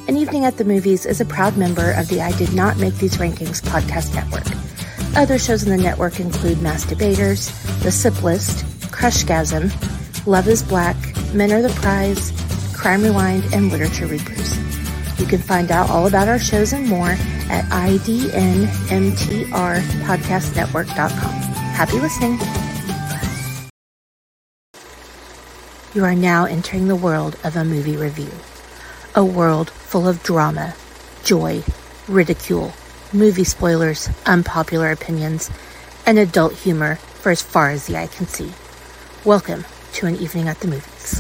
An Evening at the Movies is a proud member of the I Did Not Make These Rankings podcast network. Other shows in the network include Mass Debaters, The Sip List, Crushgasm, Love is Black, Men Are the Prize, Crime Rewind, and Literature Reapers. You can find out all about our shows and more at idnmtrpodcastnetwork.com. Happy listening. You are now entering the world of a movie review. A world full of drama, joy, ridicule, movie spoilers, unpopular opinions, and adult humor for as far as the eye can see. Welcome to An Evening at the Movies.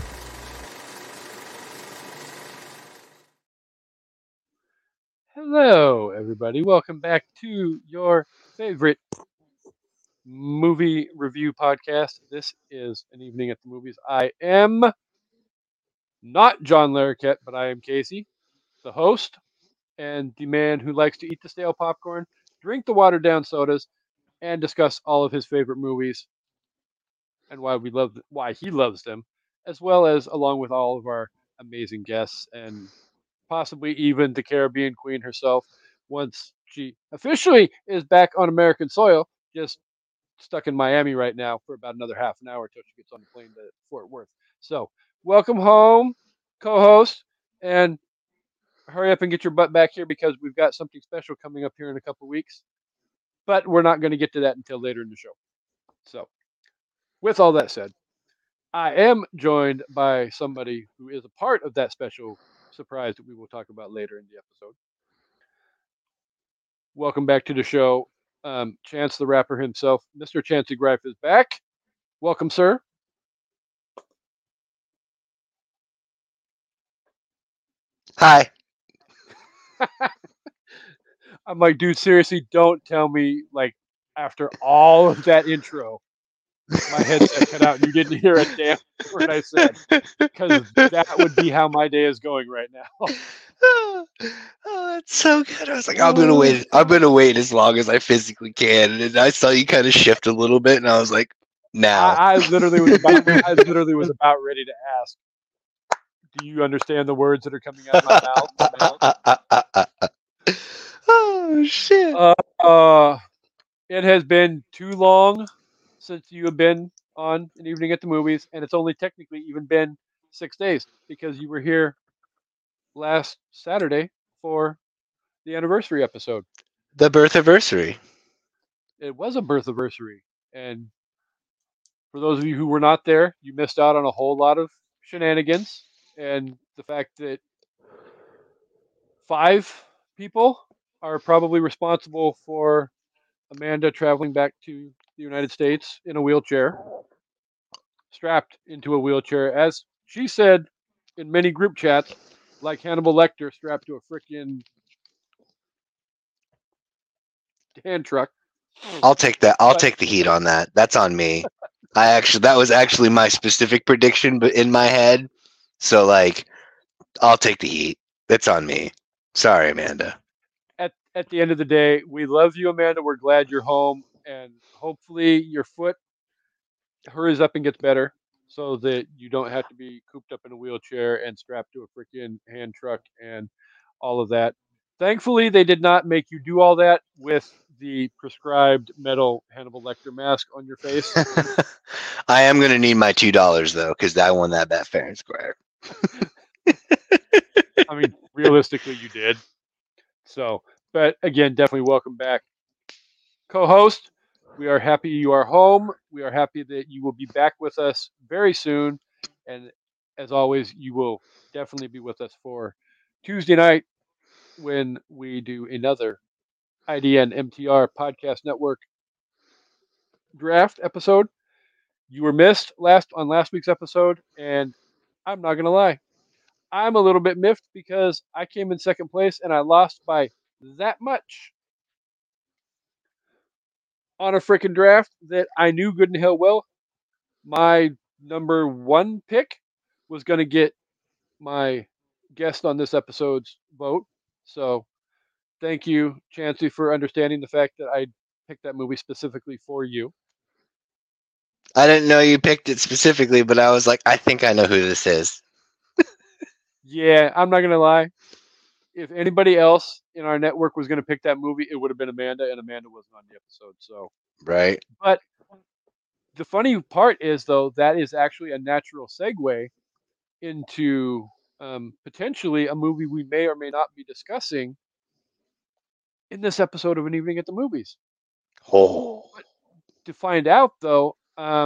Hello, everybody. Welcome back to your favorite movie review podcast. This is An Evening at the Movies. I am not John Larroquette, but I am Casey, the host, and the man who likes to eat the stale popcorn, drink the watered-down sodas, and discuss all of his favorite movies and why he loves them, as well as along with all of our amazing guests and possibly even the Caribbean Queen herself, once she officially is back on American soil, just stuck in Miami right now for about another half an hour till she gets on the plane to Fort Worth. So, welcome home, co-host, and hurry up and get your butt back here because we've got something special coming up here in a couple weeks. But we're not going to get to that until later in the show. So, with all that said, I am joined by somebody who is a part of that special surprise that we will talk about later in the episode. Welcome back to the show. Chance the Rapper himself, Mr. Chancey Greif, is back. Welcome, sir. Hi. I'm like, dude, seriously, don't tell me, like, after all of that intro, my headset cut out and you didn't hear a damn word I said. Because that would be how my day is going right now. Oh, that's so good. I was like, I'm gonna wait as long as I physically can. And I saw you kind of shift a little bit, and I was like, now. I literally was about ready to ask, do you understand the words that are coming out of my mouth? Oh shit. It has been too long since you have been on An Evening at the Movies, and it's only technically even been 6 days because you were here last Saturday for the anniversary episode. The birth anniversary. It was a birth anniversary, and for those of you who were not there, you missed out on a whole lot of shenanigans, and the fact that 5 people are probably responsible for Amanda traveling back to the United States in a wheelchair, strapped into a wheelchair, as she said in many group chats, like Hannibal Lecter strapped to a frickin' hand truck. I'll take that. I'll take the heat on that. That's on me. That was actually my specific prediction, but in my head. So like, I'll take the heat. It's on me. Sorry, Amanda. At the end of the day, we love you, Amanda. We're glad you're home, and hopefully your foot hurries up and gets better so that you don't have to be cooped up in a wheelchair and strapped to a freaking hand truck and all of that. Thankfully, they did not make you do all that with the prescribed metal Hannibal Lecter mask on your face. I am going to need my $2 though, because I won that bet fair and square. I mean, realistically, you did. So, but again, definitely welcome back, co-host. We are happy you are home. We are happy that you will be back with us very soon. And as always, you will definitely be with us for Tuesday night when we do another IDN MTR Podcast Network draft episode. You were missed last week's episode, and I'm not gonna lie, I'm a little bit miffed because I came in second place and I lost by that much on a freaking draft that I knew good and hell well my number 1 pick was going to get my guest on this episode's vote. So thank you, Chancey, for understanding the fact that I picked that movie specifically for you. I didn't know you picked it specifically, but I was like, I think I know who this is. Yeah, I'm not going to lie. if anybody else in our network was going to pick that movie, it would have been Amanda, and Amanda wasn't on the episode. So, Right. but the funny part is, though, that is actually a natural segue into potentially a movie we may or may not be discussing in this episode of An Evening at the Movies. Oh. To find out, though,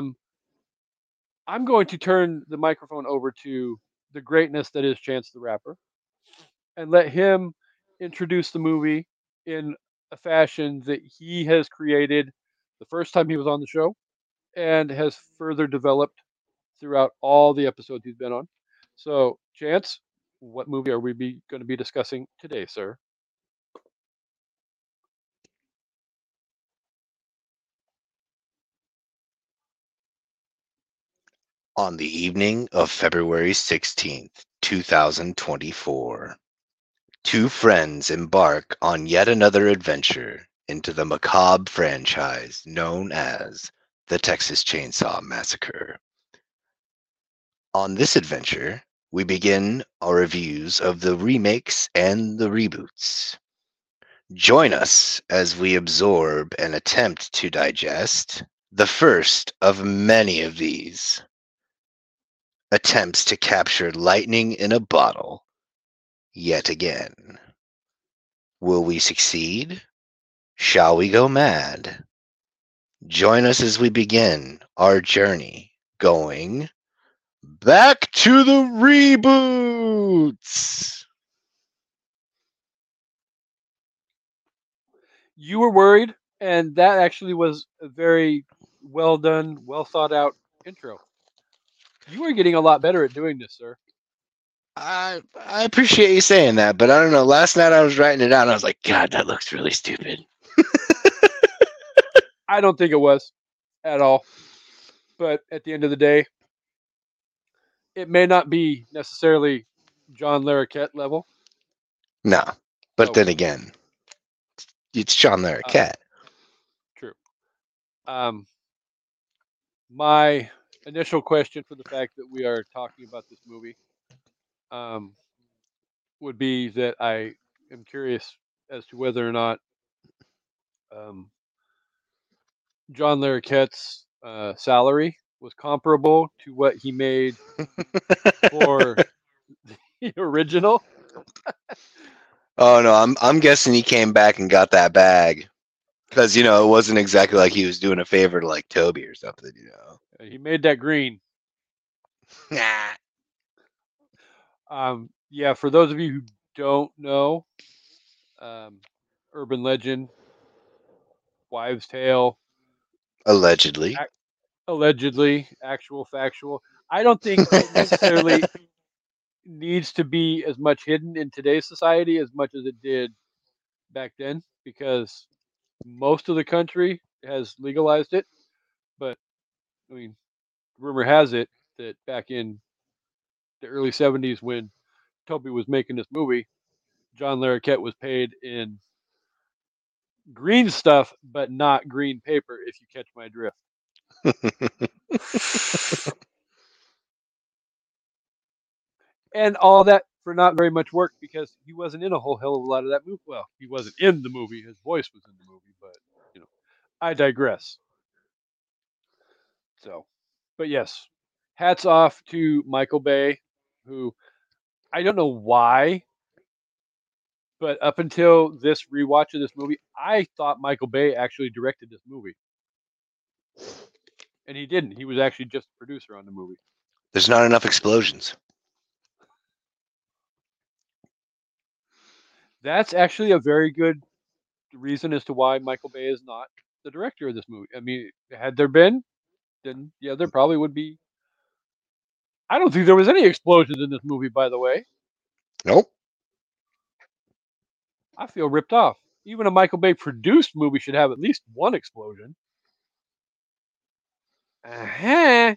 I'm going to turn the microphone over to the greatness that is Chance the Rapper and let him introduce the movie in a fashion that he has created the first time he was on the show and has further developed throughout all the episodes he's been on. So, Chance, what movie are we going to be discussing today, sir? On the evening of February 16th, 2024, two friends embark on yet another adventure into the macabre franchise known as the Texas Chainsaw Massacre. On this adventure, we begin our reviews of the remakes and the reboots. Join us as we absorb and attempt to digest the first of many of these attempts to capture lightning in a bottle yet again. Will we succeed? Shall we go mad? Join us as we begin our journey going back to the reboots. You were worried, and that actually was a very well done, well thought out intro. You are getting a lot better at doing this, sir. I appreciate you saying that, but I don't know. Last night I was writing it down and I was like, God, that looks really stupid. I don't think it was at all. But at the end of the day, it may not be necessarily John Larroquette level. No, but So, then again, it's John Larroquette. True. My initial question for the fact that we are talking about this movie would be that I am curious as to whether or not John Larroquette's salary was comparable to what he made for the original. Oh no, I'm guessing he came back and got that bag. Because, it wasn't exactly like he was doing a favor to like Toby or something, He made that green. Nah. Yeah, for those of you who don't know, urban legend, wives' tale, Allegedly. allegedly, actual, factual. I don't think it necessarily needs to be as much hidden in today's society as much as it did back then, because most of the country has legalized it. But I mean, rumor has it that back in the early '70s, when Toby was making this movie, John Larroquette was paid in green stuff, but not green paper, if you catch my drift. And all that for not very much work, because he wasn't in a whole hell of a lot of that movie. Well, he wasn't in the movie. His voice was in the movie, but I digress. So, but yes, hats off to Michael Bay, who I don't know why, but up until this rewatch of this movie, I thought Michael Bay actually directed this movie. And he didn't. He was actually just a producer on the movie. There's not enough explosions. That's actually a very good reason as to why Michael Bay is not the director of this movie. I mean, had there been, then yeah, there probably would be. I don't think there was any explosions in this movie, by the way. Nope. I feel ripped off. Even a Michael Bay produced movie should have at least one explosion. Uh-huh.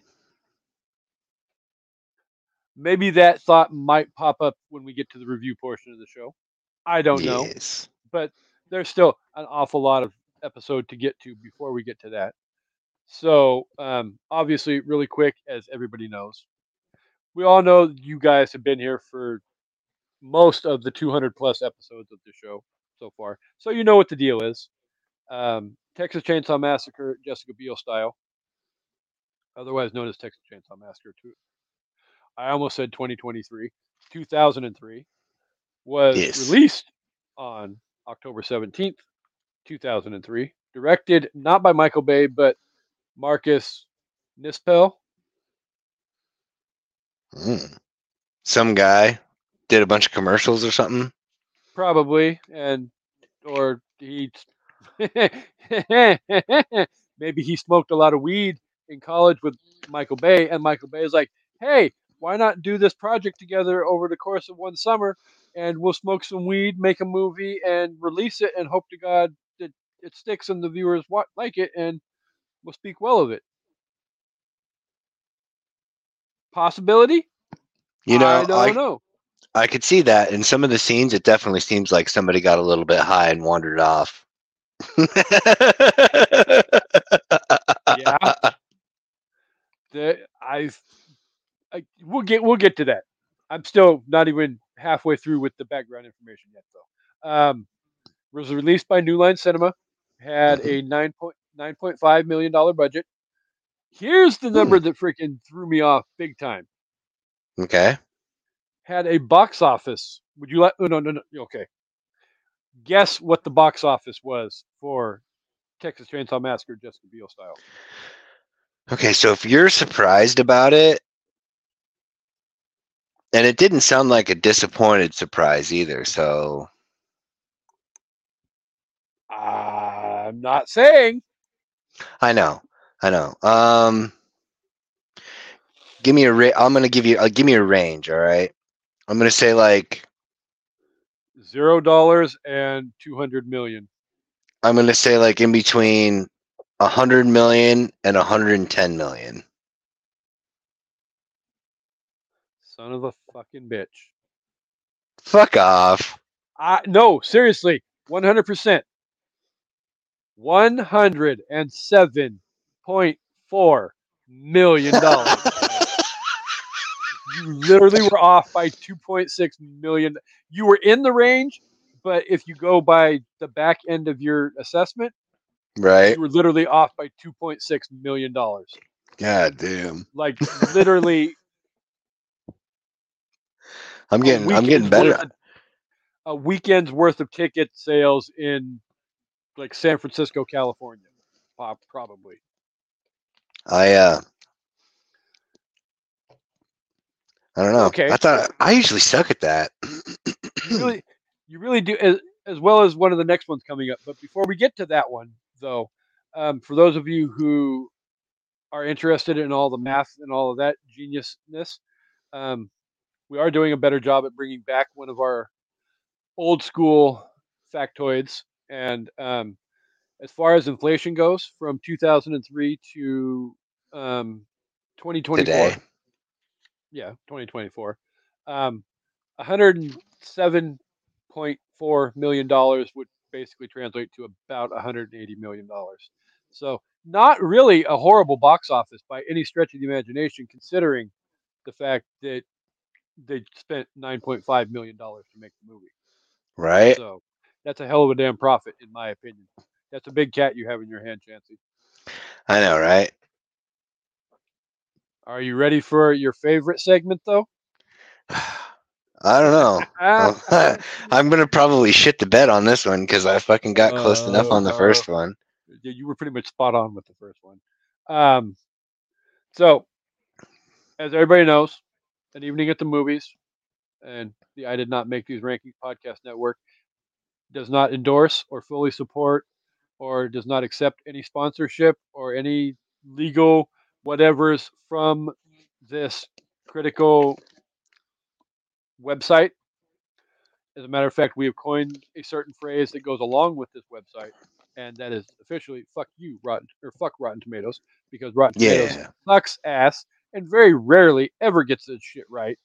Maybe that thought might pop up when we get to the review portion of the show. I don't know. Yes. But there's still an awful lot of episode to get to before we get to that. So, obviously, really quick, as everybody knows, we all know you guys have been here for most of the 200 plus episodes of the show so far. So you know what the deal is. Texas Chainsaw Massacre, Jessica Biel style, otherwise known as Texas Chainsaw Massacre 2. I almost said 2023. 2003 was Yes. released on October 17th, 2003. Directed not by Michael Bay, but Marcus Nispel. Some guy did a bunch of commercials or something. Probably, and or he maybe he smoked a lot of weed in college with Michael Bay, and Michael Bay is like, "Hey, why not do this project together over the course of one summer, and we'll smoke some weed, make a movie, and release it, and hope to God that it sticks and the viewers like it, and we'll speak well of it." Possibility? You I know, don't know. I could see that in some of the scenes. It definitely seems like somebody got a little bit high and wandered off. Yeah, we'll get to that. I'm still not even halfway through with the background information yet, though. Was released by New Line Cinema, had Mhm. a $9.5 million budget. Here's the number that freaking threw me off big time. Okay. Had a box office. Would you like? Oh, no. Okay. Guess what the box office was for Texas Chainsaw Massacre, Jessica Biel style. Okay, so if you're surprised about it, and it didn't sound like a disappointed surprise either, so I'm not saying. I know. Give me a I'm gonna give me a range. All right, I'm gonna say like $0 and 200 million. I'm gonna say like in between 100 million and 110 million. Son of a fucking bitch. Fuck off. No, seriously, 100%. $107.4 million. You literally were off by 2.6 million. You were in the range, but if you go by the back end of your assessment, Right? you were literally off by $2.6 million. God damn. Like literally I'm getting better. A weekend's worth of ticket sales in like San Francisco, California, probably. I don't know. Okay. I thought I usually suck at that. You really do, as well as one of the next ones coming up. But before we get to that one, though, for those of you who are interested in all the math and all of that geniusness, we are doing a better job at bringing back one of our old school factoids. And as far as inflation goes, from 2003 to 2024, Today. yeah, 2024, $107.4 million would basically translate to about $180 million. So not really a horrible box office by any stretch of the imagination, considering the fact that they spent $9.5 million to make the movie. Right? So that's a hell of a damn profit, in my opinion. That's a big cat you have in your hand, Chancey. I know, right? Are you ready for your favorite segment, though? I don't know. I'm gonna probably shit the bed on this one because I fucking got close enough on the first one. Yeah, you were pretty much spot on with the first one. So, as everybody knows, An Evening at the Movies and the I Did Not Make These Rankings podcast network does not endorse or fully support or does not accept any sponsorship or any legal whatevers from this critical website. As a matter of fact, we have coined a certain phrase that goes along with this website, and that is officially "fuck you, fuck Rotten Tomatoes," because Rotten Tomatoes Yeah. sucks ass and very rarely ever gets this shit right.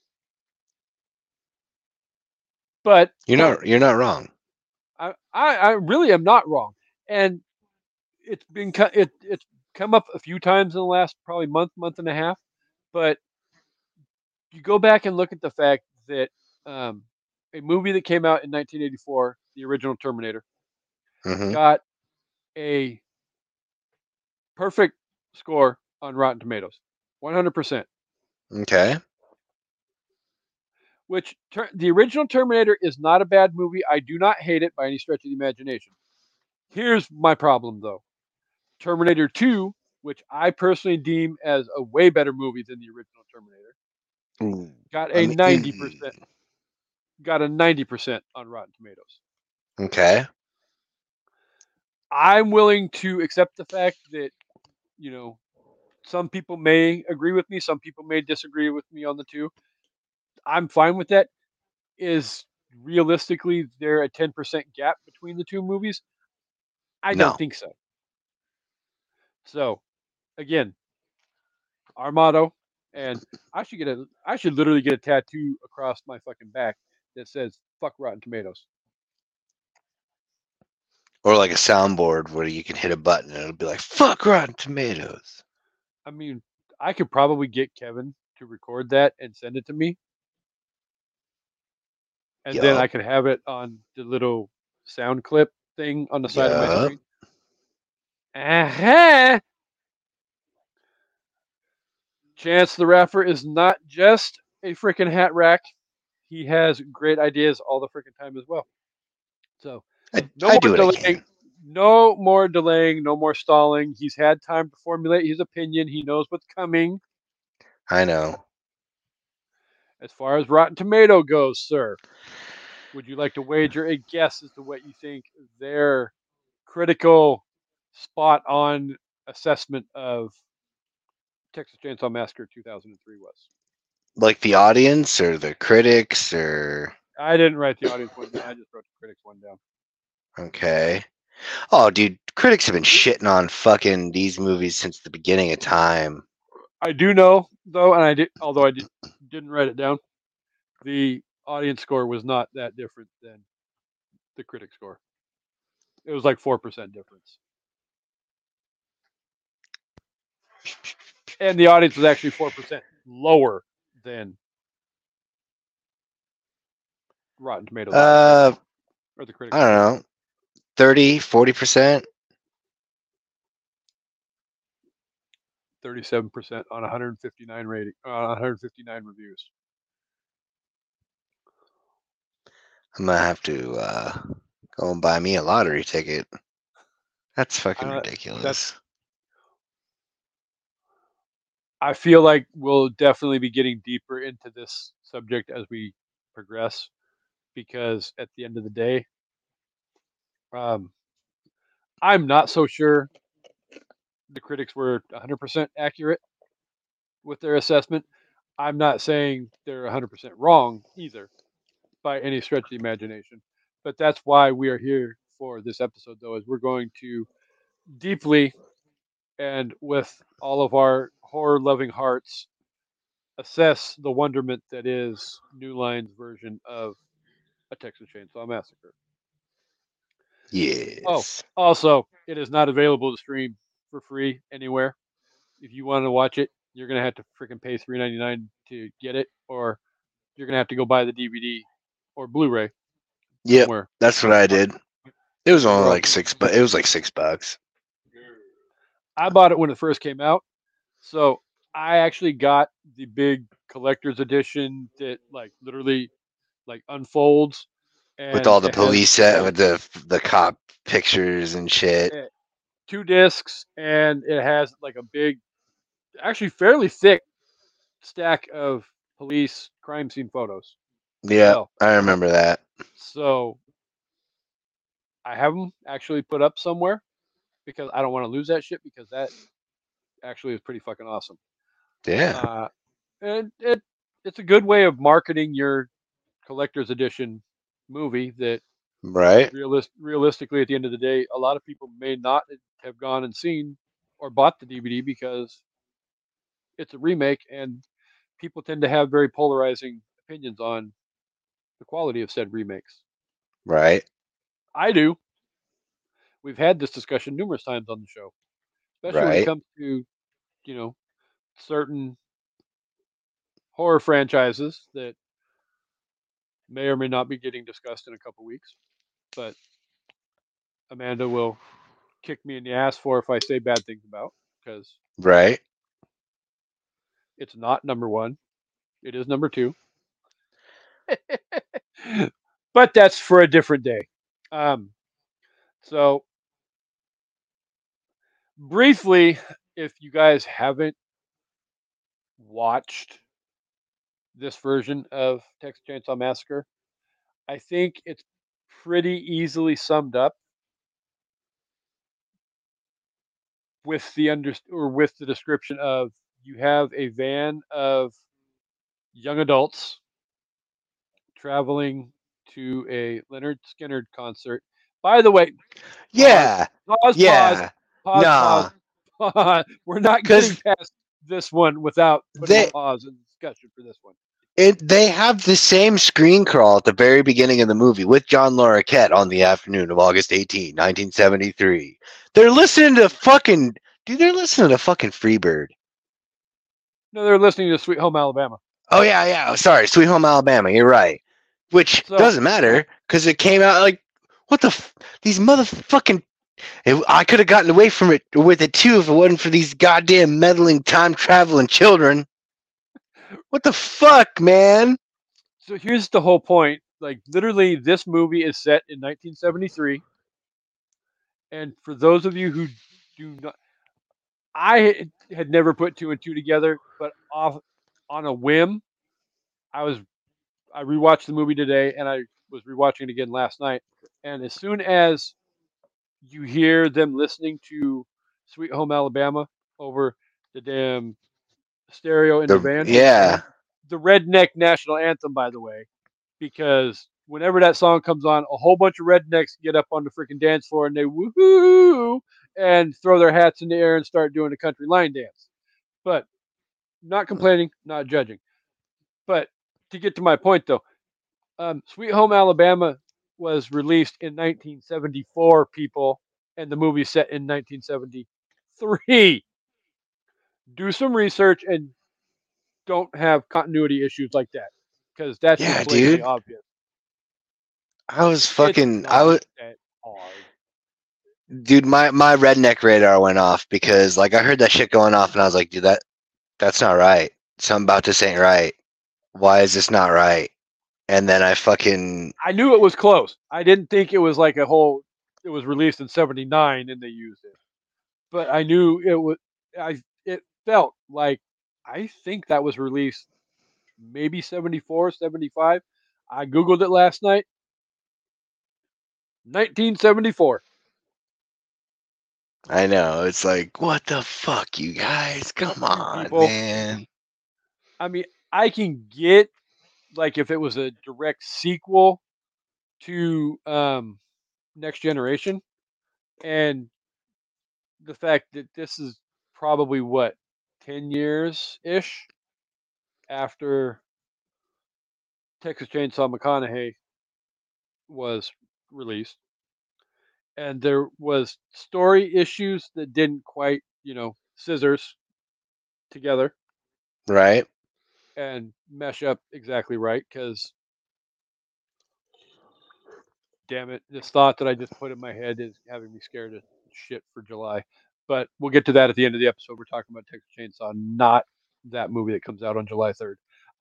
But You're not wrong. I really am not wrong, and it's come up a few times in the last probably month and a half. But you go back and look at the fact that a movie that came out in 1984, the original Terminator, Hmm. got a perfect score on Rotten Tomatoes, 100%. Okay. Which the original Terminator is not a bad movie. I do not hate it by any stretch of the imagination. Here's my problem, though. Terminator 2, which I personally deem as a way better movie than the original Terminator, Ooh, got I a mean, 90% got a 90% on Rotten Tomatoes. okay. I'm willing to accept the fact that, you know, some people may agree with me, some people may disagree with me on the two. I'm fine with that. Is realistically there a 10% gap between the two movies? I don't No. think so. So, again, our motto, and I should literally get a tattoo across my fucking back that says "fuck Rotten Tomatoes." Or like a soundboard where you can hit a button and it'll be like, fuck Rotten Tomatoes. I mean, I could probably get Kevin to record that and send it to me, and then I Yup. could have it on the little sound clip thing on the side of my Yup. screen. Uh-huh. Chance the Rapper is not just a freaking hat rack. He has great ideas all the freaking time as well. So no I more do what I delaying. can. No more delaying. No more stalling. He's had time to formulate his opinion. He knows what's coming. I know. As far as Rotten Tomato goes, sir, would you like to wager a guess as to what you think their critical, spot on assessment of Texas Chainsaw Massacre 2003 was? Like the audience or the critics or. I didn't write the audience one down. I just wrote the critics one down. Okay. Oh, dude, critics have been shitting on fucking these movies since the beginning of time. I do know though, and I did, although I didn't write it down. The audience score was not that different than the critic score. It was like 4% difference, and the audience was actually 4% lower than Rotten Tomatoes Uh, or the critics I don't score. know. 30, 40%. 37% on 159 rating, 159 reviews. I'm gonna have to go and buy me a lottery ticket. That's fucking That's ridiculous. I feel like we'll definitely be getting deeper into this subject as we progress, because at the end of the day, um, I'm not so sure the critics were 100% accurate with their assessment. I'm not saying they're 100% wrong either by any stretch of the imagination, but that's why we are here for this episode, though, is we're going to deeply and with all of our horror loving hearts assess the wonderment that is New Line's version of A Texas Chainsaw Massacre. Oh, Yes. also, it is not available to stream for free anywhere. If you want to watch it, you're gonna have to freaking pay $3.99 to get it, or you're gonna have to go buy the DVD or Blu-ray Yep. somewhere. That's what I did. It was Because only we're all. like but it was like $6. I bought it when it first came out, so I actually got the big collector's edition that like literally like unfolds, With and all the it has police set with the cop pictures and shit. eh, two discs, and it has like a big, actually fairly thick stack of police crime scene photos as Yeah, well. I remember that. So I have them actually put up somewhere because I don't want to lose that shit, because that actually is pretty fucking awesome. Yeah. Uh, and it's a good way of marketing your collector's edition movie that Right. realistically, at the end of the day, a lot of people may not have gone and seen or bought the DVD because it's a remake, and people tend to have very polarizing opinions on the quality of said remakes. Right. I do. We've had this discussion numerous times on the show, especially when it Right. comes to, you know, certain horror franchises that may or may not be getting discussed in a couple weeks, but Amanda will kick me in the ass for if I say bad things about, because Right. it's not number one. It is number two. But that's for a different day. So briefly, if you guys haven't watched this version of Texas Chainsaw Massacre, I think it's pretty easily summed up with with the description of you have a van of young adults traveling to a Leonard Skinner concert. By the way, pause, Yeah. pause, pause, Yeah. pause, pause, Nah. pause. We're not getting Because past this one without putting a they pause in discussion for this one. they have the same screen crawl at the very beginning of the movie with John Larroquette on the afternoon of August 18, 1973. They're listening to fucking they're listening to fucking Freebird. No, they're listening to Sweet Home Alabama. Oh yeah, yeah. Sorry, Sweet Home Alabama. You're right. Which So doesn't matter because it came out like what the these motherfucking. I could have gotten away from it with it too if it wasn't for these goddamn meddling time traveling children. What the fuck, man? so here's the whole point. Like literally, this movie is set in 1973, and for those of you who do not, I had never put two and two together, but off on a whim, I was I rewatched the movie today, and I was rewatching it again last night. And as soon as you hear them listening to Sweet Home Alabama over the damn stereo in the van, Yeah. the redneck national anthem, by the way, because whenever that song comes on, a whole bunch of rednecks get up on the freaking dance floor and they woohoo and throw their hats in the air and start doing a country line dance. But not complaining, not judging. But to get to my point, though, Sweet Home Alabama was released in 1974, people, and the movie set in 1973. Do some research and don't have continuity issues like that, because that's just Yeah, blatantly dude. obvious. I was It's fucking I not was that hard. dude, my redneck radar went off because like I heard that shit going off and I was like, dude, that's not right. Something about this ain't right. Why is this not right? And then I fucking I knew it was close. I didn't think it was like a whole. It was released in '79 and they used it, but I knew it was. It felt like I think that was released maybe 74, 75. I googled it last night. 1974. I know it's like what the fuck, you guys? Come You on, people. man. I mean, I can get like if it was a direct sequel to Next Generation, and the fact that this is probably what 10 years ish after Texas Chainsaw McConaughey was released, and there was story issues that didn't quite, scissors together Right? and mesh up exactly right. Because, damn it, this thought that I just put in my head is having me scared of shit for July. But we'll get to that at the end of the episode. We're talking about Texas Chainsaw, not that movie that comes out on July 3rd.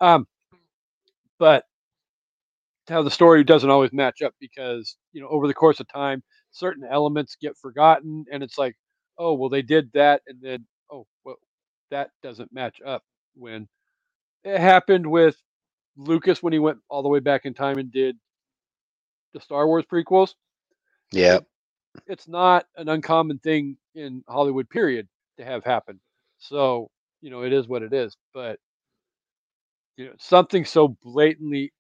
But how the story doesn't always match up because over the course of time certain elements get forgotten and it's like, oh well, they did that, and then oh well, that doesn't match up. When it happened with Lucas when he went all the way back in time and did the Star Wars prequels, Yep. it it's not an uncommon thing in Hollywood period to have happen. So it is what it is. But something so blatantly,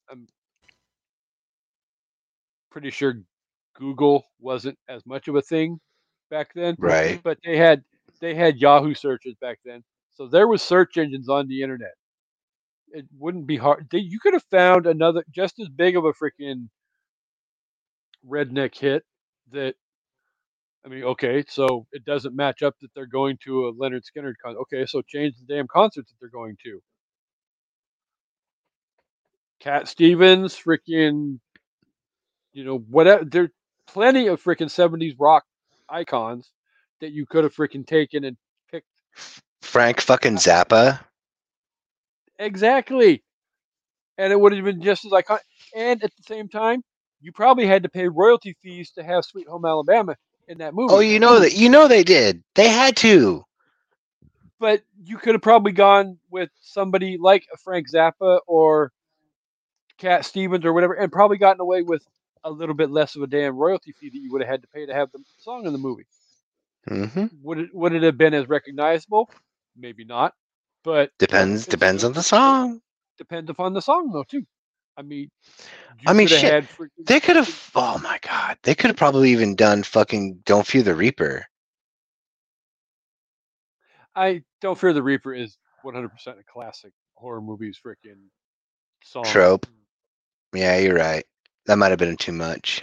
pretty sure Google wasn't as much of a thing back then, Right. but they had Yahoo searches back then, so there was search engines on the internet. It wouldn't be hard. You could have found another just as big of a freaking redneck hit. That I mean, okay, so it doesn't match up that they're going to a Leonard Skinner concert. Okay, so change the damn concerts that they're going to. Cat Stevens, freaking, whatever. There's plenty of freaking 70s rock icons that you could have freaking taken and picked. Frank fucking Zappa. Exactly. And it would have been just as iconic. And at the same time, you probably had to pay royalty fees to have Sweet Home Alabama in that movie. Oh, you know they did. They had to. But you could have probably gone with somebody like a Frank Zappa or Cat Stevens or whatever, and probably gotten away with a little bit less of a damn royalty fee that you would have had to pay to have the song in the movie. Mm-hmm. Would it have been as recognizable? Maybe not. But depends on the song. Depends upon the song, though, too. I mean, shit. They could have. Oh my god, they could have probably even done fucking "Don't Fear the Reaper." Don't Fear the Reaper is 100% a classic horror movies freaking song. Trope. Yeah, you're right. That might have been too much.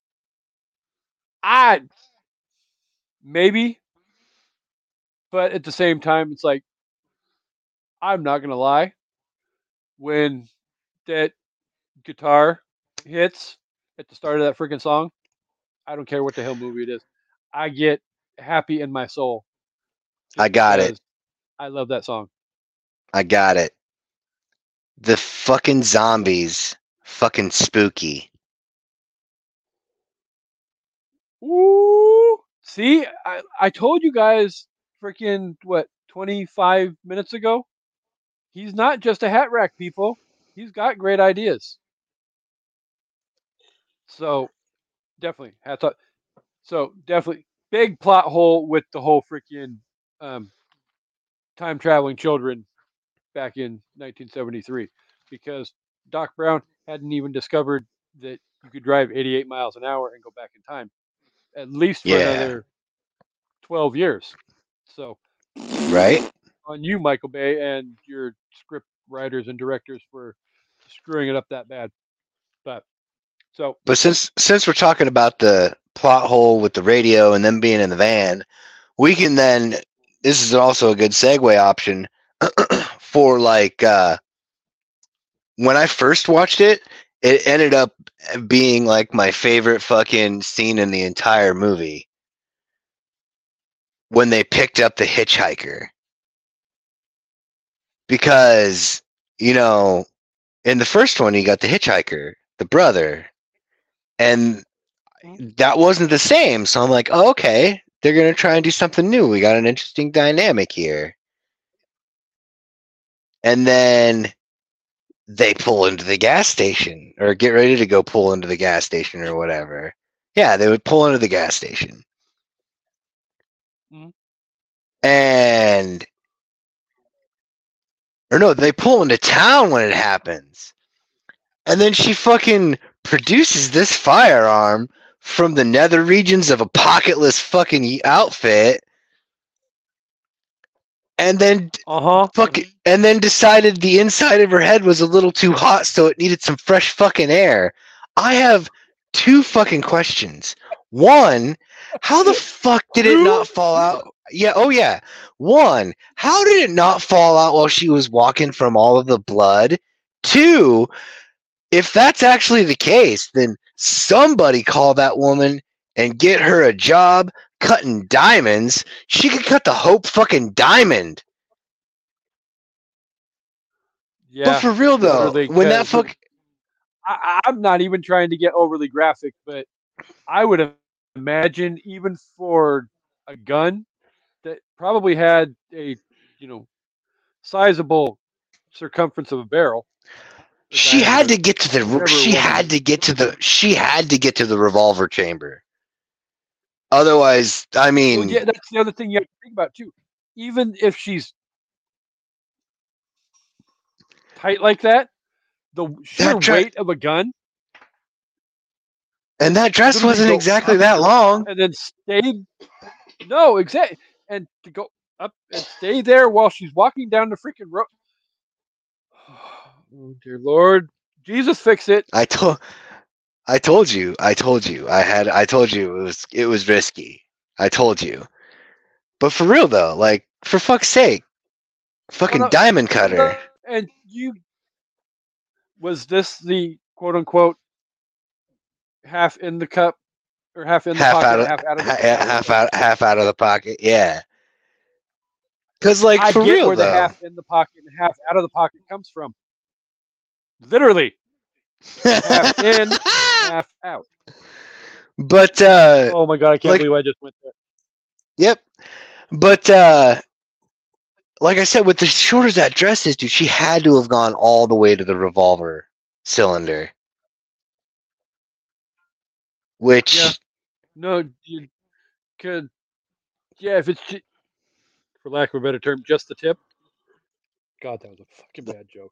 Maybe. But at the same time, it's like, I'm not going to lie. When that guitar hits at the start of that freaking song, I don't care what the hell movie it is. I get happy in my soul. I got it. I love that song. I got it. The fucking zombies. Fucking spooky. Ooh. See, I told you guys freaking, 25 minutes ago? He's not just a hat rack, people. He's got great ideas. So, definitely, hats off. So, definitely, big plot hole with the whole freaking time traveling children back in 1973, because Doc Brown hadn't even discovered that you could drive 88 miles an hour and go back in time, at least for another 12 years. So, right on you, Michael Bay, and your script writers and directors for screwing it up that bad. But since we're talking about the plot hole with the radio and them being in the van, we can then. This is also a good segue option for when I first watched it. It ended up being like my favorite fucking scene in the entire movie when they picked up the hitchhiker, because in the first one you got the hitchhiker, the brother, and that wasn't the same. So I'm like, oh, okay, they're going to try and do something new. We got an interesting dynamic here. And then they pull into the gas station, or get ready to go pull into the gas station or whatever. Yeah, they would pull into the gas station. Mm-hmm. They pull into town when it happens. And then she fucking produces this firearm from the nether regions of a pocketless fucking outfit, and then and then decided the inside of her head was a little too hot, so it needed some fresh fucking air. I have two fucking questions. One, how the fuck did it not fall out? Yeah, oh yeah. One, how did it not fall out while she was walking from all of the blood? Two, if that's actually the case, then somebody call that woman and get her a job cutting diamonds. She could cut the Hope fucking diamond. Yeah. But for real though, when that fuck, I'm not even trying to get overly graphic, but I would imagine even for a gun that probably had a sizable circumference of a barrel. She had to get to the. She had to get to the revolver chamber. Otherwise, I mean, well, yeah, that's the other thing you have to think about too. Even if she's tight like that, the sheer weight of a gun. And that dress wasn't exactly that long. And then stayed. No, exactly. And to go up and stay there while she's walking down the freaking road. Oh dear Lord, Jesus, fix it! I told you. It was risky. I told you. But for real though, like, for fuck's sake, fucking diamond cutter. And you, Was this the quote unquote half in the cup or half in the half pocket, out of half out of the half out of the pocket. Yeah, because like I for get real where the though. half in the pocket and half out of the pocket comes from. Literally, half in, half out. But Oh my god, I can't like believe I just went there. yep. But like I said, with the short as that dress is, dude, she had to have gone all the way to the revolver cylinder. Which Yeah. No, you could. Yeah, if it's for lack of a better term, just the tip. God, that was a fucking bad joke.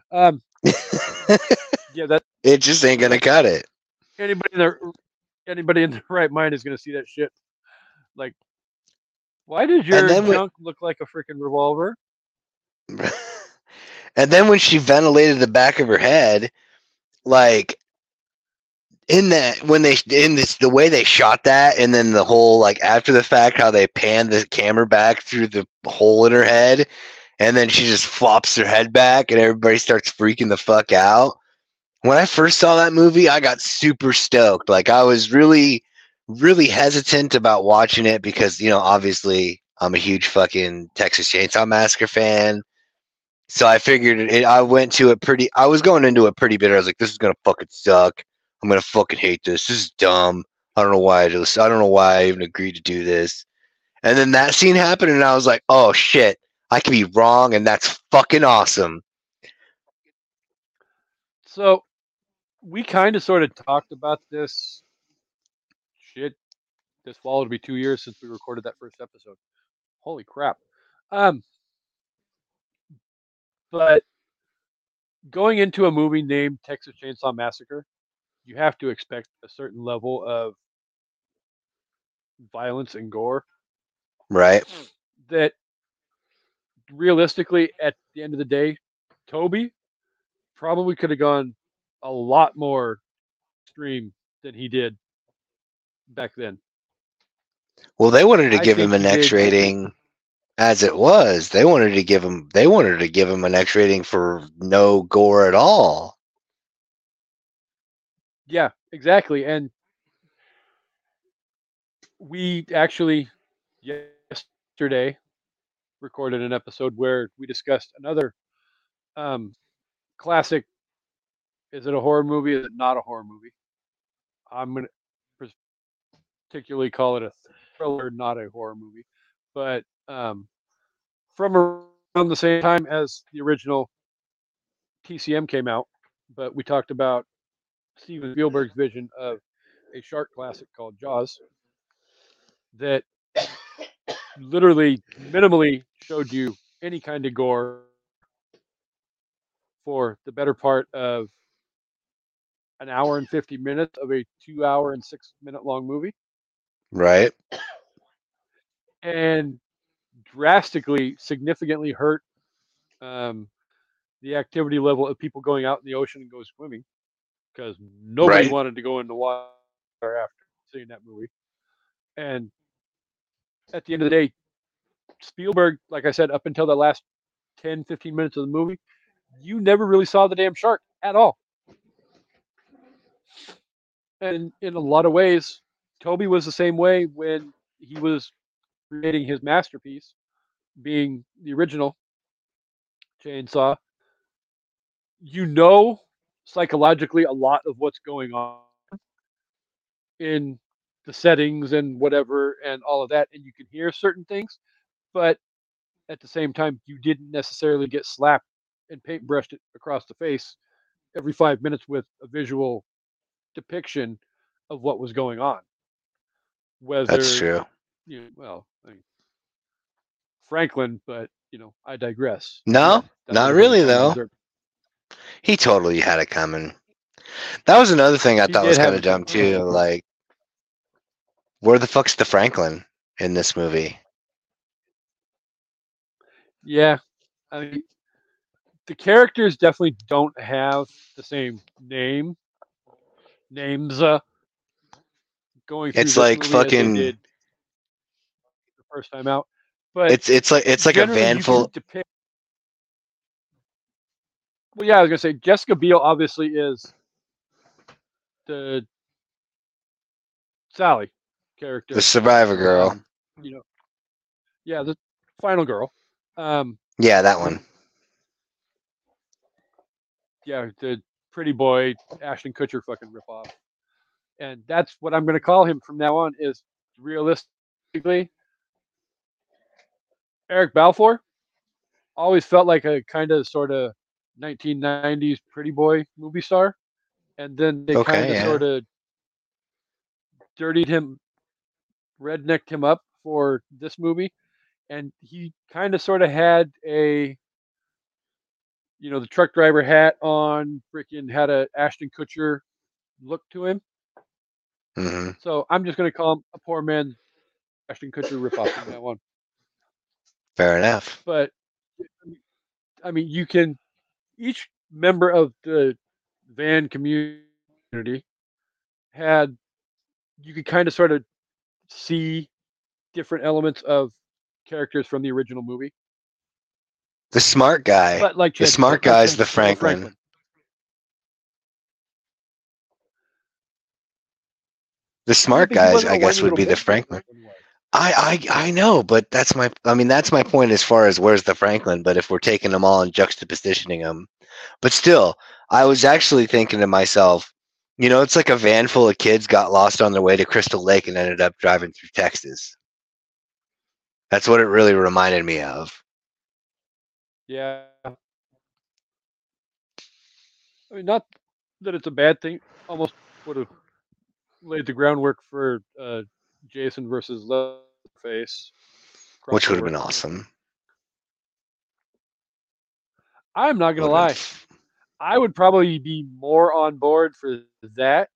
Yeah, that it just ain't gonna cut it. anybody in their right mind is gonna see that shit. Like, why does And your then junk look like a freaking revolver? and then when she ventilated the back of her head, like in that when they in this the way they shot that, and then the whole like after the fact how they panned the camera back through the hole in her head, and then she just flops her head back, and everybody starts freaking the fuck out. When I first saw that movie, I got super stoked. Like I was really, really hesitant about watching it because obviously I'm a huge fucking Texas Chainsaw Massacre fan. So I figured I went to it pretty. I was going into it pretty bitter. I was like, "This is gonna fucking suck. I'm gonna fucking hate this. This is dumb. I don't know why I just. I don't know why I even agreed to do this." And then that scene happened, and I was like, "Oh shit, I could be wrong, and that's fucking awesome." So we kind of sort of talked about this shit. This fall it'll be 2 years since we recorded that first episode. Holy crap! Um, but going into a movie named Texas Chainsaw Massacre, you have to expect a certain level of violence and gore Right. that realistically, at the end of the day, Toby probably could have gone a lot more extreme than he did back then. Well, they wanted to I give him think an he X did. rating as it was. They wanted to give him. They wanted to give him an X rating for no gore at all. Yeah, exactly. And we actually yesterday recorded an episode where we discussed another classic. Is it a horror movie? Is it not a horror movie? I'm going to particularly call it a thriller, not a horror movie. But from around the same time as the original TCM came out, but we talked about Steven Spielberg's vision of a shark classic called Jaws that literally minimally showed you any kind of gore for the better part of an hour and 50 minutes of a 2 hour and 6 minute long movie, Right. and drastically, significantly hurt um, the activity level of people going out in the ocean and go swimming because nobody Right. wanted to go in the water after seeing that movie. And at the end of the day, Spielberg, like I said, up until the last 10, 15 minutes of the movie, you never really saw the damn shark at all. And in a lot of ways, Toby was the same way when he was creating his masterpiece, being the original Chainsaw. Psychologically a lot of what's going on in the settings and whatever and all of that, and you can hear certain things, but at the same time, you didn't necessarily get slapped and paintbrushed it across the face every 5 minutes with a visual depiction of what was going on. That's Whether true. I mean, Franklin, but I digress. No, That would not have been really though. undeserved. He totally had it coming. That was another thing I He thought did was have kind it of dumb coming. too. Like, where the fuck's the Franklin in this movie? Yeah, I mean, the characters definitely don't have the same names going through It's this like movie as they fucking. did the first time out. But It's like a generally, van you can full. depict. Well, yeah, I was gonna say Jessica Biel obviously is the Sally The character. Survivor girl. You know, yeah, the final girl. Yeah, that one. Yeah, the pretty boy Ashton Kutcher fucking ripoff, and that's what I'm gonna call him from now on. Is realistically Eric Balfour always felt like a kind of sort of 1990s pretty boy movie star, and then they kind Okay, of yeah. sort of dirtied him, rednecked him up for this movie, and he kind of sort of had a the truck driver hat on, freaking had a Ashton Kutcher look to him. Hmm. So I'm just gonna call him a poor man's Ashton Kutcher ripoff from now on. Fair enough. But I mean, you can each member of the van community had you could kind of sort of see different elements of characters from the original movie. The smart guy. But like The Chance smart said, guy's the the Franklin. The smart but he guys, wasn't I a guess, whiny would little be the bitch like Franklin. Franklin was. I know, but that's my point as far as where's the Franklin. But if we're taking them all and juxtapositioning them, but still, I was actually thinking to myself, it's like a van full of kids got lost on their way to Crystal Lake and ended up driving through Texas. That's what it really reminded me of. Yeah. I mean, not that it's a bad thing. Almost would have laid the groundwork for Jason versus Leatherface Which would have crossover. been awesome. I'm not gonna lie. I would probably be more on board for that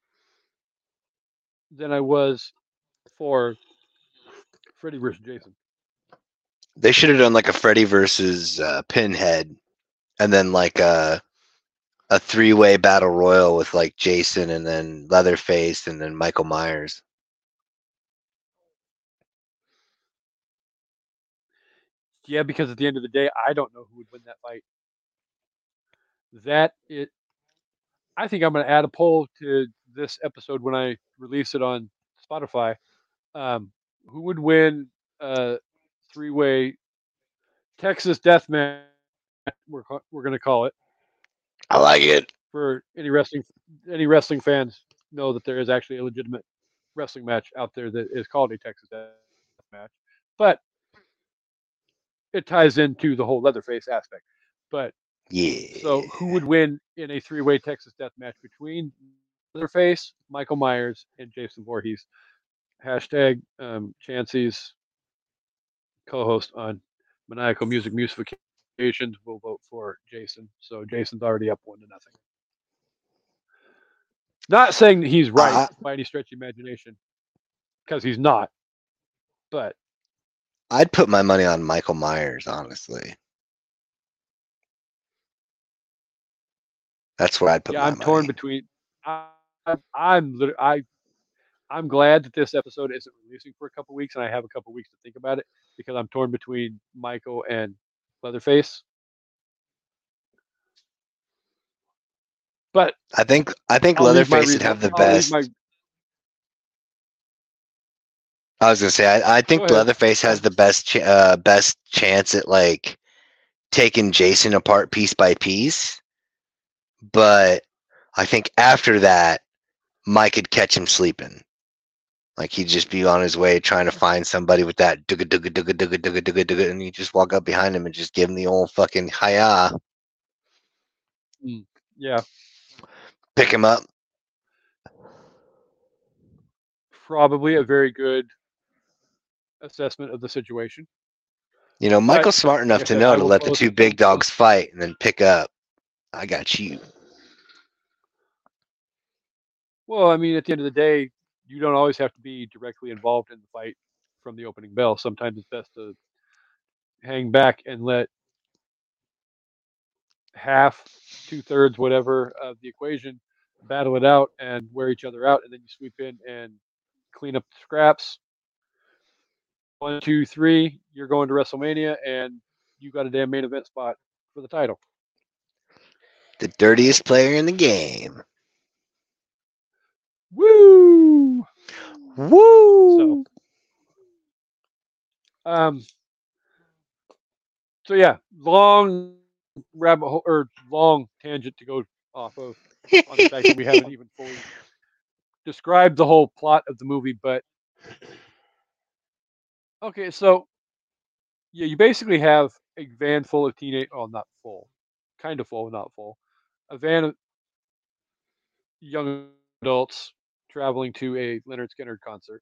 than I was for Freddy versus Jason. They should have done like a Freddy versus Pinhead, and then like a three-way battle royal with like Jason and then Leatherface and then Michael Myers. Yeah, because at the end of the day, I don't know who would win that fight. I think I'm going to add a poll to this episode when I release it on Spotify. Who would win a three-way Texas death match? We're going to call it. I like it. For any wrestling fans know that there is actually a legitimate wrestling match out there that is called a Texas death match, but it ties into the whole Leatherface aspect. But yeah. So who would win in a three-way Texas death match between Leatherface, Michael Myers, and Jason Voorhees? Hashtag Chancey's co-host on Maniacal Music Musifications will vote for Jason. So Jason's already up 1-0. Not saying that he's right by any stretch of imagination, because he's not. But I'd put my money on Michael Myers, honestly. That's where I'd put my money. I'm torn between. I'm glad that this episode isn't releasing for a couple weeks, and I have a couple weeks to think about it because I'm torn between Michael and Leatherface. But I think Leatherface would have the best. I was gonna say I think Leatherface has the best chance at like taking Jason apart piece by piece, but I think after that, Mike could catch him sleeping. Like he'd just be on his way trying to find somebody with that dugga dugga dugga dugga dugga dugga dugga, and you just walk up behind him and just give him the old fucking hiya. Yeah. Pick him up. Probably a very good assessment of the situation. Michael's smart enough to know to let the two big dogs fight and then pick up. I got you. Well, I mean, at the end of the day, you don't always have to be directly involved in the fight from the opening bell. Sometimes it's best to hang back and let half, 2/3, whatever of the equation battle it out and wear each other out, and then you sweep in and clean up the scraps. 1, 2, 3, you're going to WrestleMania, and you got a damn main event spot for the title. The dirtiest player in the game. Woo! Woo! So yeah, long rabbit hole or long tangent to go off of on the fact that we haven't even fully described the whole plot of the movie, but okay, so yeah, you basically have a van full of teenage, oh, not full, kind of full, not full, a van of young adults traveling to a Leonard Skinner concert.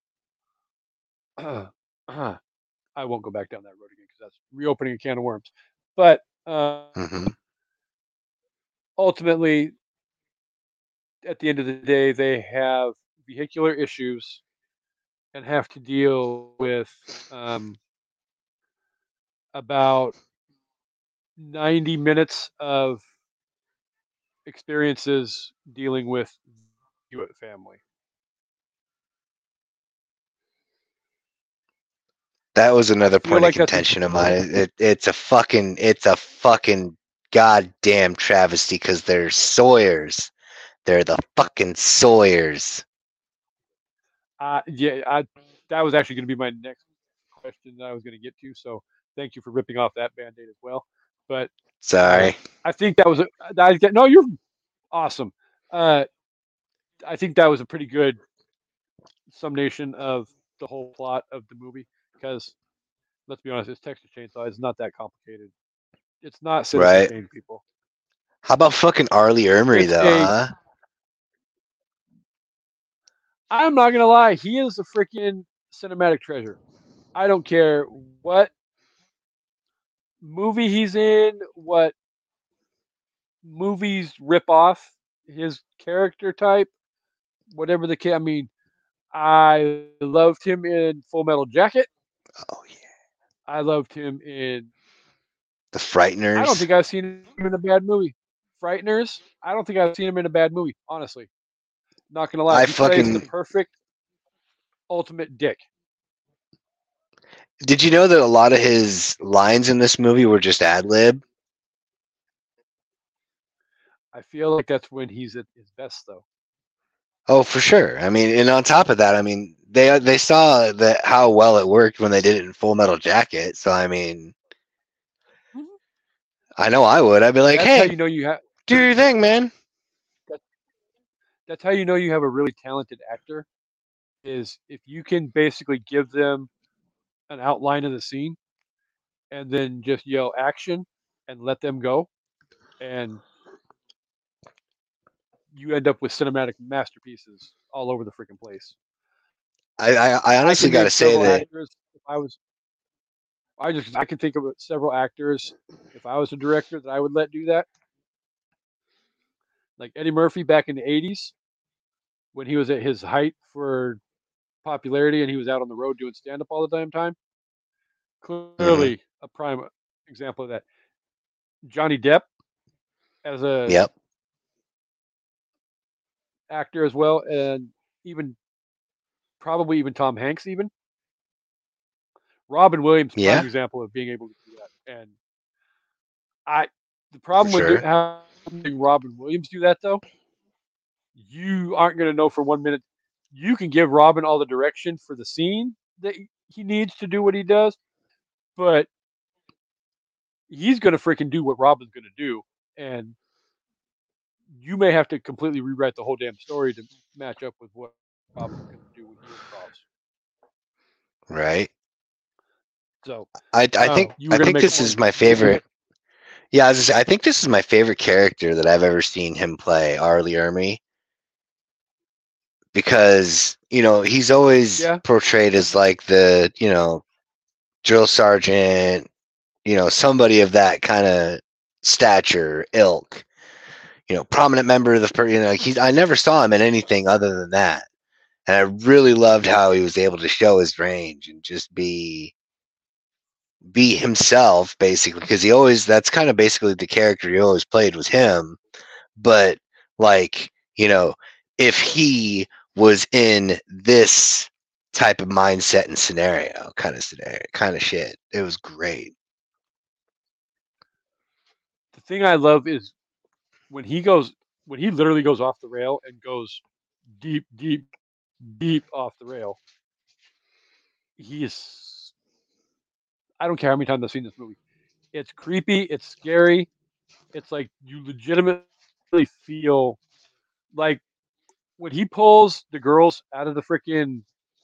I won't go back down that road again because that's reopening a can of worms. But hmm ultimately, at the end of the day, they have vehicular issues and have to deal with about 90 minutes of experiences dealing with the Hewitt family. That was another feel point like of that's a- contention of mine. It's a fucking goddamn travesty because they're Sawyers. They're the fucking Sawyers. That was actually going to be my next question that I was going to get to. So thank you for ripping off that Band-Aid as well. But Sorry. I think that was no, you're awesome. I think that was a pretty good summation of the whole plot of the movie because let's be honest, it's Texas Chainsaw. It's not that complicated. It's not Citizen Right. Kane, people. How about fucking Arlie Ermery, though, huh? I'm not gonna lie, he is a freaking cinematic treasure. I don't care what movie he's in, what movies rip off his character type, whatever the case. I mean, I loved him in Full Metal Jacket. Oh, yeah. I loved him in The Frighteners. I don't think I've seen him in a bad movie. Frighteners. I don't think I've seen him in a bad movie. Honestly, not gonna lie. He plays the perfect ultimate dick. Did you know that a lot of his lines in this movie were just ad lib? I feel like that's when he's at his best, though. Oh, for sure. I mean, and on top of that, I mean, they saw that how well it worked when they did it in Full Metal Jacket. So I mean, I know I would. I'd be like, that's hey, how you know you have do your thing, man. That's how you know you have a really talented actor. Is if you can basically give them an outline of the scene and then just yell action and let them go, and you end up with cinematic masterpieces all over the freaking place. I honestly got to say that actors, if I can think of several actors if I was a director that I would let do that. Like Eddie Murphy back in the 80s when he was at his height for popularity and he was out on the road doing stand up all the damn time. Clearly a prime example of that. Johnny Depp as a actor as well, and probably even Tom Hanks even. Robin Williams, prime example of being able to do that. And the problem with having Robin Williams do that though, you aren't going to know for 1 minute. You can give Robin all the direction for the scene that he needs to do what he does, but he's going to freaking do what Robin's going to do, and you may have to completely rewrite the whole damn story to match up with what Robin's going to do when he improvs. Right. So I think this is my favorite. Yeah, I think this is my favorite character that I've ever seen him play, Arlie Ermy. Because, he's always portrayed as like the, drill sergeant, somebody of that kind of stature, ilk, prominent member of the, I never saw him in anything other than that. And I really loved how he was able to show his range and just be himself, basically, because that's kind of basically the character he always played was him. But like, if he was in this type of mindset and scenario, kind of shit, it was great. The thing I love is when he literally goes off the rail and goes deep, deep, deep off the rail, he is. I don't care how many times I've seen this movie. It's creepy. It's scary. It's like you legitimately feel like when he pulls the girls out of the freaking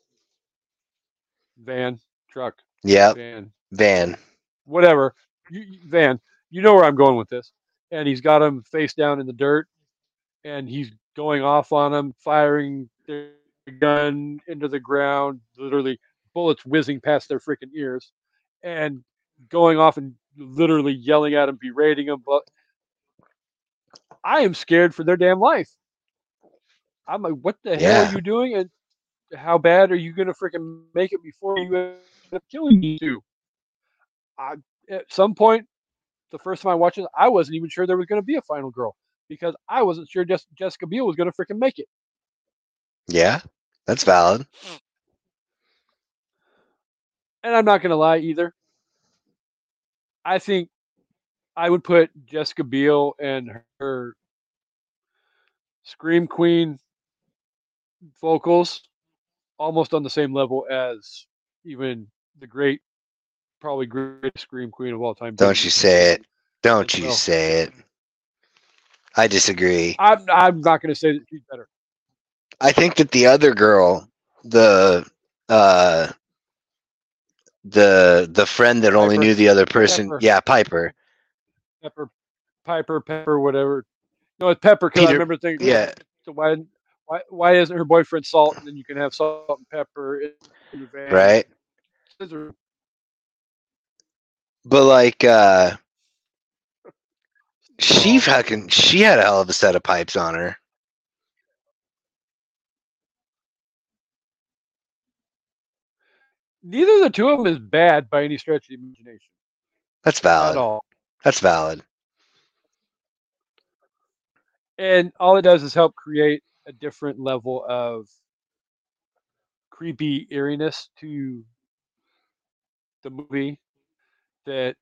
truck, Yep. van, Van. whatever, van. You know where I'm going with this. And he's got them face down in the dirt, and he's going off on them, firing their gun into the ground, literally bullets whizzing past their freaking ears, and going off and literally yelling at them, berating them. But I am scared for their damn life. I'm like, what the hell are you doing? And how bad are you going to freaking make it before you end up killing these two? At some point, the first time I watched it, I wasn't even sure there was going to be a final girl because I wasn't sure Jessica Biel was going to freaking make it. Yeah, that's valid. And I'm not going to lie either. I think I would put Jessica Biel and her Scream Queen vocals almost on the same level as even the probably great Scream Queen of all time. Don't you say it. Don't you say it. I disagree. I'm not going to say that she's better. I think that the other girl, the friend that only knew the other person, Piper. Pepper, whatever. No, it's Pepper because I remember thinking, so why isn't her boyfriend Salt? And then you can have salt and pepper in your van, right? But like, she had a hell of a set of pipes on her. Neither of the two of them is bad by any stretch of the imagination. That's valid. At all. That's valid. And all it does is help create a different level of creepy eeriness to the movie that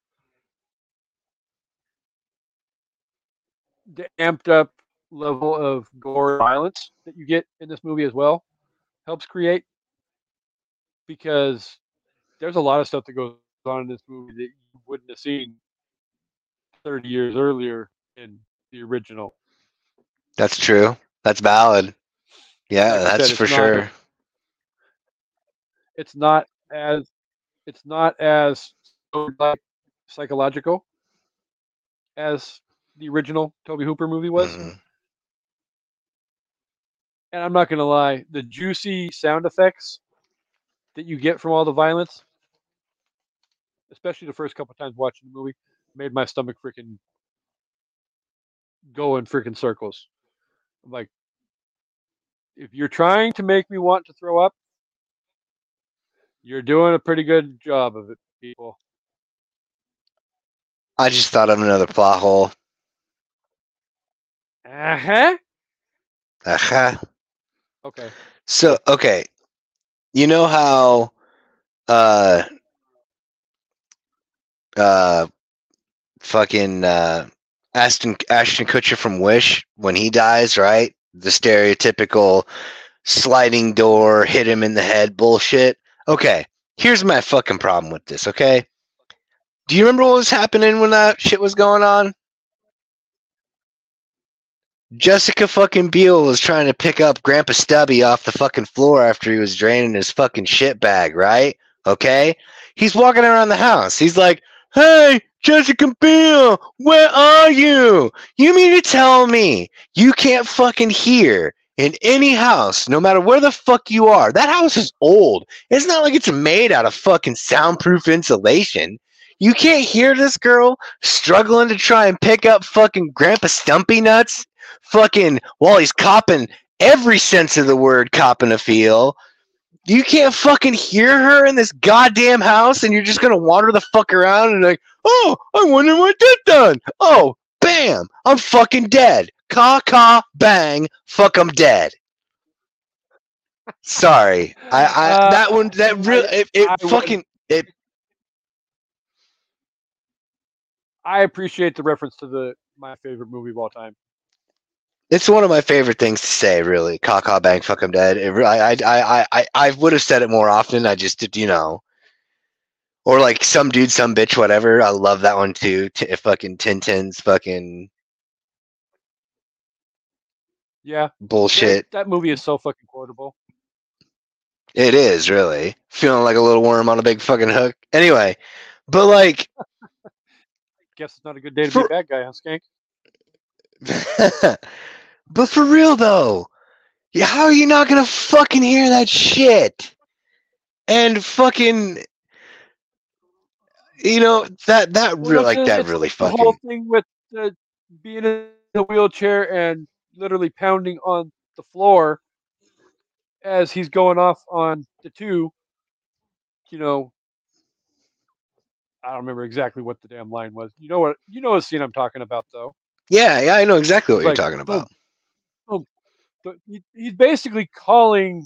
the amped up level of gore and violence that you get in this movie as well helps create, because there's a lot of stuff that goes on in this movie that you wouldn't have seen 30 years earlier in the original. That's true. That's valid. Yeah, like that's for sure. It's not as psychological as the original Tobe Hooper movie was. Mm-hmm. And I'm not going to lie, the juicy sound effects that you get from all the violence, especially the first couple times watching the movie, made my stomach freaking go in freaking circles. I'm like, if you're trying to make me want to throw up, you're doing a pretty good job of it, people. I just thought of another plot hole. Okay. So, okay. You know how fucking Ashton Kutcher from Wish, when he dies, right? The stereotypical sliding door, hit him in the head bullshit. Okay, here's my fucking problem with this, okay? Do you remember what was happening when that shit was going on? Jessica fucking Biel was trying to pick up Grandpa Stubby off the fucking floor after he was draining his fucking shit bag, right? Okay? He's walking around the house. He's like, hey, Jessica Biel, where are you? You mean to tell me you can't fucking hear in any house, no matter where the fuck you are? That house is old. It's not like it's made out of fucking soundproof insulation. You can't hear this girl struggling to try and pick up fucking Grandpa Stumpy Nuts fucking while he's copping every sense of the word copping a feel. You can't fucking hear her in this goddamn house, and you're just gonna wander the fuck around and like, oh, I wonder what that done. Oh, bam, I'm fucking dead. Caw, bang, fuck, I'm dead. Sorry, I appreciate the reference to my favorite movie of all time. It's one of my favorite things to say, really. Caw bang, fuck, I'm dead. I would have said it more often. I just did, or like some dude, some bitch, whatever. I love that one too. Fucking Tintin's fucking Yeah, bullshit. that movie is so fucking quotable. It is really feeling like a little worm on a big fucking hook. Anyway, but like, Guess it's not a good day to be a bad guy, huh, Skank? but for real though, how are you not gonna fucking hear that shit? And fucking, that really the fucking whole thing with being in a wheelchair and literally pounding on the floor as he's going off on the two. I don't remember exactly what the damn line was. You know what scene I'm talking about, though. Yeah, I know exactly what It's you're like, talking about. boom. But he's basically calling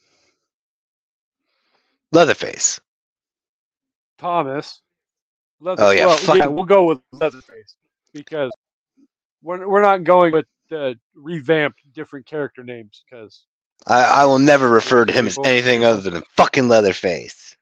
Leatherface. Thomas. Oh yeah, We'll go with Leatherface because we're not going with the revamped different character names because I will never refer to him as anything other than fucking Leatherface.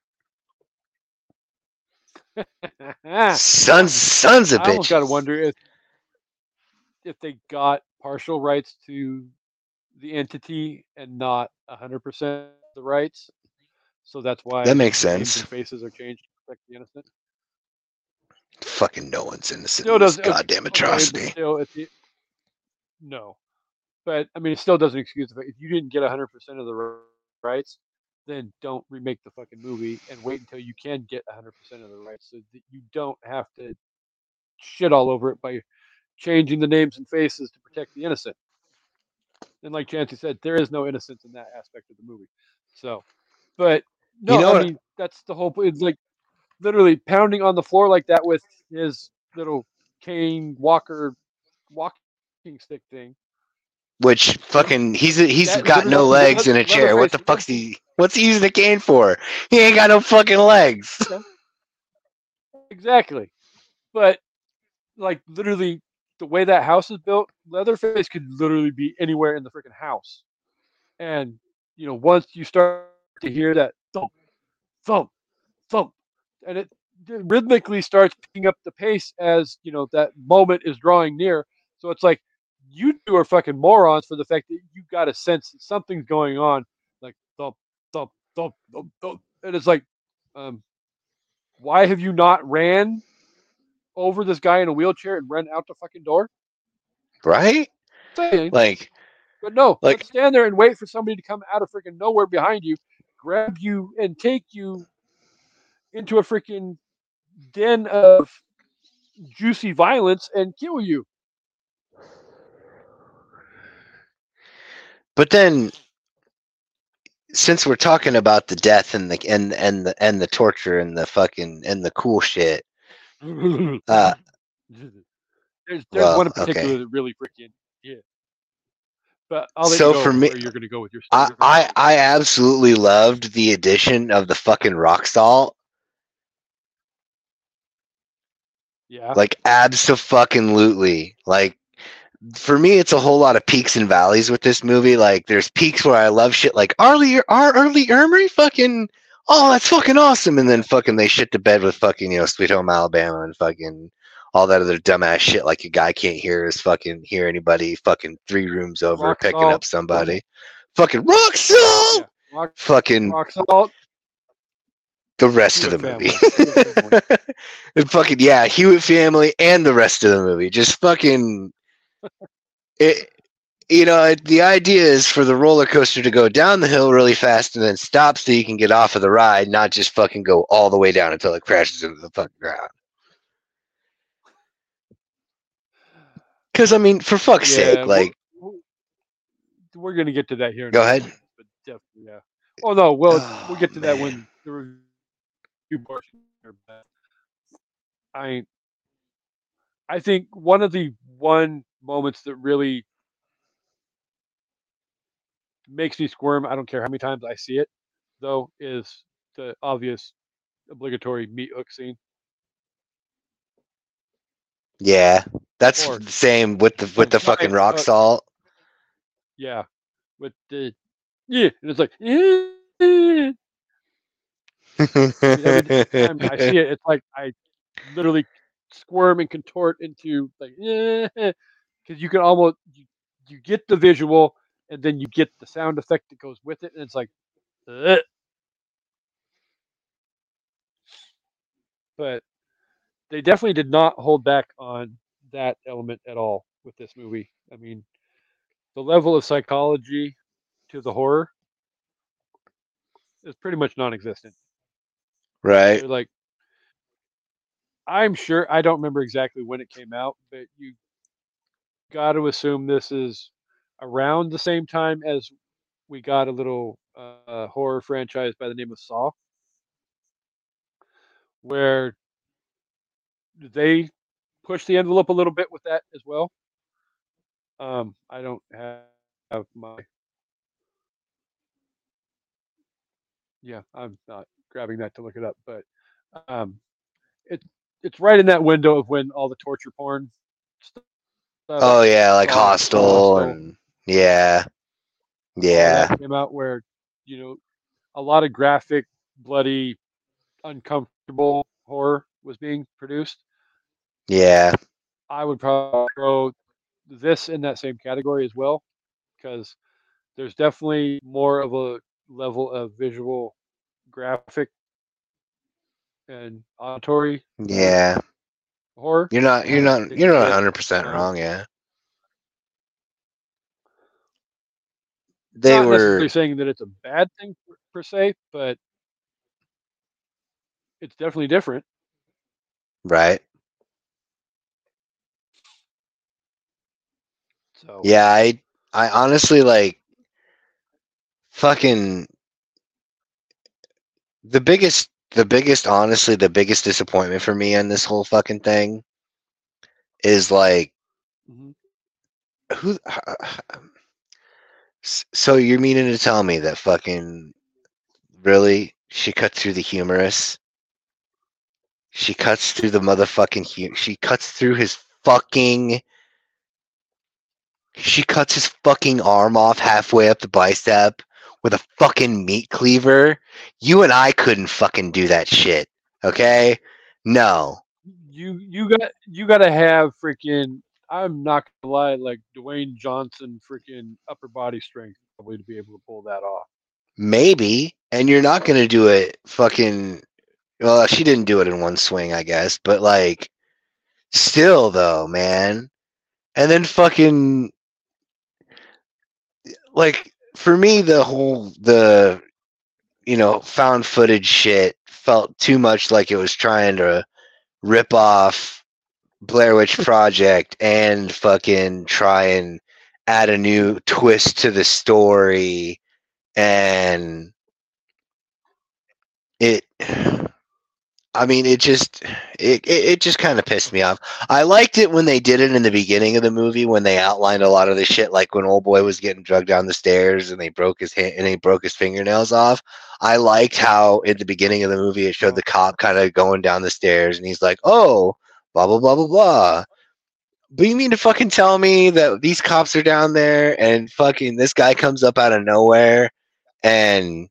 Sons of bitches. I almost gotta wonder if they got partial rights to the entity and not 100% the rights, so that's why that makes names sense. and faces are changed to protect the innocent. Fucking no one's innocent in this goddamn atrocity. No, but I mean, it still doesn't excuse the fact if you didn't get 100% of the rights, then don't remake the fucking movie and wait until you can get 100% of the rights, so that you don't have to shit all over it by changing the names and faces to protect the innocent. And like Chancey said, there is no innocence in that aspect of the movie. So, but no, I mean, that's the whole. It's like literally pounding on the floor like that with his little cane walking stick thing. Which fucking he's got no legs in a chair. What the fuck's what's he using the cane for? He ain't got no fucking legs. Exactly. But like literally the way that house is built, Leatherface could literally be anywhere in the freaking house. And once you start to hear that thump, thump, thump, and it rhythmically starts picking up the pace as that moment is drawing near. So it's like you two are fucking morons for the fact that you got a sense that something's going on, like thump, thump, thump, thump, thump, and it's like, why have you not ran over this guy in a wheelchair and ran out the fucking door? Right? Like, but no, let's stand there and wait for somebody to come out of freaking nowhere behind you, grab you, and take you into a freaking den of juicy violence and kill you. But then, since we're talking about the death and the torture and the fucking and the cool shit, there's one in particular that really freaking But I'll let you go for me, where you're going to go with your story. I absolutely loved the addition of the fucking rock salt. Yeah. Like abso-fucking-lutely. Like, for me, it's a whole lot of peaks and valleys with this movie. Like, there's peaks where I love shit like early Ermery fucking, oh, that's fucking awesome. And then fucking they shit to bed with fucking, Sweet Home Alabama and fucking all that other dumbass shit like a guy can't hear anybody fucking 3 rooms over rock picking salt. Up somebody. Fucking rock salt! Yeah. Fucking rock salt. The rest Hewitt of the movie. Fucking, yeah, Hewitt family and the rest of the movie. Just fucking... It, the idea is for the roller coaster to go down the hill really fast and then stop so you can get off of the ride, not just fucking go all the way down until it crashes into the fucking ground. Because, I mean, for fuck's sake, like... We're going to get to that here. Go ahead. But definitely, yeah. Oh, no, we'll get to that when the review portion. I think one moments that really makes me squirm, I don't care how many times I see it, though, is the obvious obligatory meat hook scene. Yeah, that's the same with the fucking rock salt. Yeah, with the yeah, and it's like "Eh." I mean, every time I see it, it's like I literally squirm and contort into like because you can almost you get the visual and then you get the sound effect that goes with it, and it's like, "Ugh." But they definitely did not hold back on that element at all with this movie. I mean, the level of psychology to the horror is pretty much non-existent. Right. They're like, I'm sure I don't remember exactly when it came out, but you got to assume this is around the same time as we got a little horror franchise by the name of Saw, where they pushed the envelope a little bit with that as well. I don't have my yeah, I'm not grabbing that to look it up, but um, it it's right in that window of when all the torture porn stuff, Oh yeah, like Saw, Hostel Hostel, and yeah, all of yeah, that came out, where you know a lot of graphic, bloody, uncomfortable horror was being produced. yeah, I would probably throw this in that same category as well, because there's definitely more of a level of visual, graphic, and auditory yeah. horror. You're not you're not That you're you not get. 100% Um, wrong. Yeah, they Not were necessarily saying that it's a bad thing per se, but it's definitely different. right. So, Yeah, I honestly like fucking the biggest disappointment for me on this whole fucking thing is like mhm. who. So you're meaning to tell me that fucking really she cut through the humerus? She cuts through the motherfucking she cuts through his fucking she cuts his fucking arm off halfway up the bicep with a fucking meat cleaver. You and I couldn't fucking do that shit. Okay? No. You gotta have freaking. I'm not gonna lie, like Dwayne Johnson, freaking upper body strength probably to be able to pull that off. Maybe. And you're not gonna do it fucking well, she didn't do it in one swing, I guess, but like still though, man. And then fucking like for me the found footage shit felt too much like it was trying to rip off Blair Witch Project and fucking try and add a new twist to the story, and it I mean it just kind of pissed me off. I liked it when they did it in the beginning of the movie when they outlined a lot of the shit, like when old boy was getting drugged down the stairs and they broke his hand and he broke his fingernails off. I liked how at the beginning of the movie it showed Uh, the cop kind of going down the stairs and he's like, "Oh, blah blah blah blah blah." But you mean to fucking tell me that these cops are down there and fucking this guy comes up out of nowhere and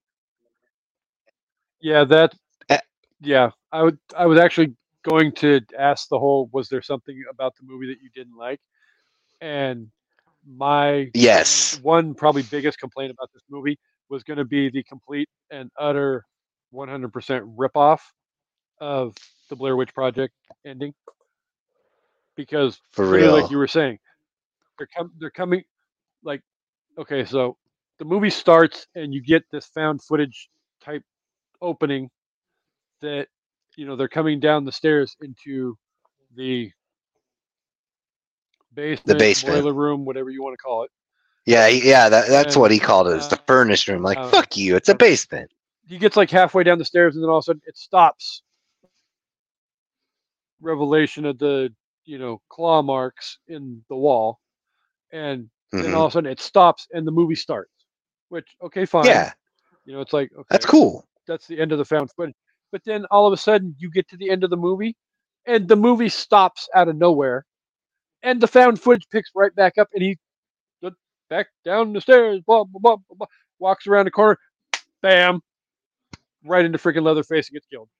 yeah, that eh, yeah. I was actually going to ask the whole. Was there something about the movie that you didn't like? And my yes, one probably biggest complaint about this movie was going to be the complete and utter 100% ripoff of the Blair Witch Project ending, because for literally, like real. you were saying, they're coming like okay, so the movie starts and you get this found footage type opening that they're coming down the stairs into the The basement basement. boiler room, whatever you want to call it, Yeah, yeah, that's what and he called it. It's the furnace room. Like, fuck you, it's a um, basement. he gets like halfway down the stairs and then all of a sudden it stops. Revelation of the claw marks in the wall, and then Hmm. all of a sudden it stops and the movie starts. Which okay, fine. Yeah, It's like that's okay, cool. that's the end of the found footage. But then all of a sudden you get to the end of the movie, and the movie stops out of nowhere, and the found footage picks right back up, and he back down the stairs, blah, blah, blah, blah, blah. Walks around the corner, bam, right into freaking Leatherface and gets killed.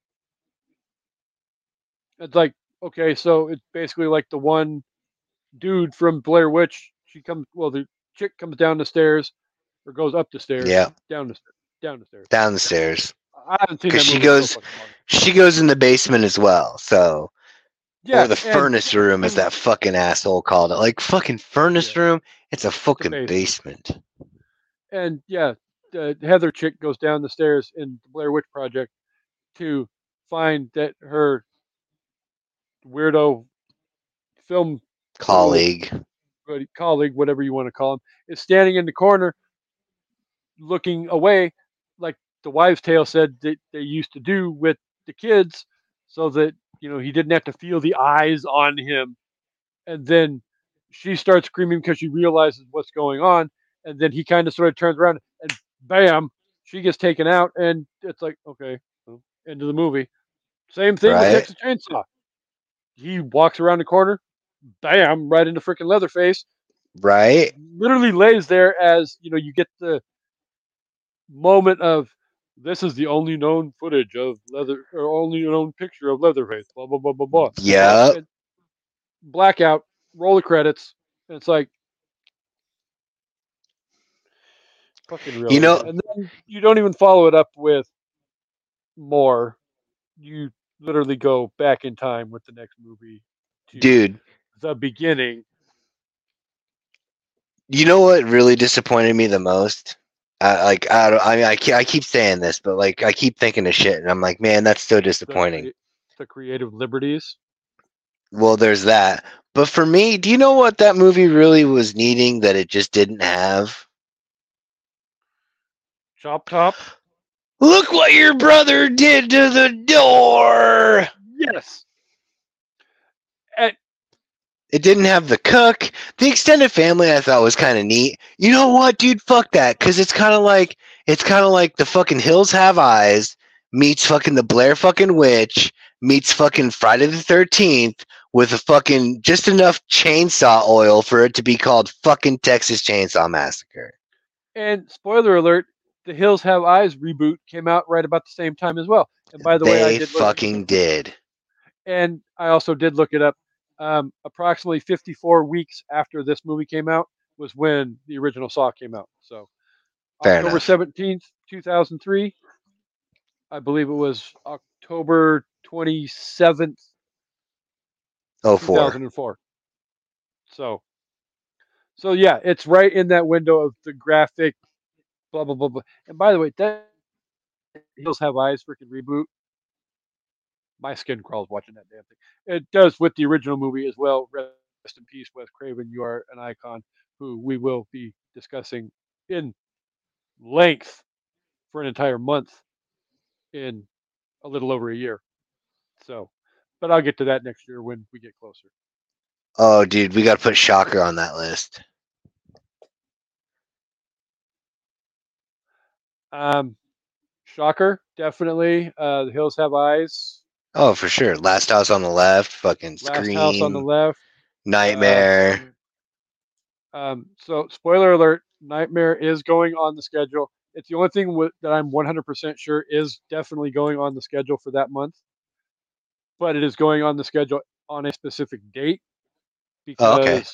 It's like, okay, so it's basically like the one dude from Blair Witch. The chick comes down the stairs, or goes up the stairs, Yeah. down the stairs, down the stairs. Down the stairs. I haven't seen that Because movie. she goes in the basement as well. So, yeah, or the furnace room, as that fucking asshole called it. Like, fucking furnace room? It's a fucking basement. And yeah, the Heather chick goes down the stairs in the Blair Witch Project to find that her weirdo film colleague, whatever you want to call him, is standing in the corner looking away, like the wives' tale said that they used to do with the kids, so that he didn't have to feel the eyes on him. And then she starts screaming because she realizes what's going on, and then he kind of sort of turns around and bam, she gets taken out, and it's like, okay, well, end of the movie. Same thing with Texas Chainsaw. He walks around the corner, bam, right into freaking Leatherface. Right. Literally lays there as, you get the moment of, this is the only known footage of only known picture of Leatherface, blah, blah, blah, blah, blah. Yeah. Blackout, roll the credits, and it's like, fucking really. And then you don't even follow it up with more. You literally go back in time with the next movie to dude, the beginning. You know what really disappointed me the most? I keep saying this, but like I keep thinking of shit, and I'm like, man, that's so disappointing. The creative liberties. Well, there's that. But for me, do you know what that movie really was needing that it just didn't have? Chop Top. Look what your brother did to the door. Yes. It didn't have the cook. The extended family I thought was kind of neat. You know what, dude? Fuck that. Because it's kind of like the fucking Hills Have Eyes meets fucking the Blair fucking Witch meets fucking Friday the 13th with a fucking just enough chainsaw oil for it to be called fucking Texas Chainsaw Massacre. And spoiler alert, the Hills Have Eyes reboot came out right about the same time as well. And by the way, I did. And I also did look it up. Approximately 54 weeks after this movie came out was when the original Saw came out. So October 17th, 2003. I believe it was October 27th, 2004. So yeah, it's right in that window of the graphic, blah, blah, blah, blah. And by the way, that Hills Have Eyes freaking reboot, my skin crawls watching that damn thing. It does with the original movie as well. Rest in peace, Wes Craven. You are an icon who we will be discussing in length for an entire month in a little over a year. So, but I'll get to that next year when we get closer. Oh, dude, we got to put Shocker on that list. Shocker, definitely. The Hills Have Eyes. Oh, for sure. Last House on the Left, fucking Scream. Last House on the Left. Nightmare. So, spoiler alert, Nightmare is going on the schedule. It's the only thing that I'm 100% sure is definitely going on the schedule for that month. But it is going on the schedule on a specific date because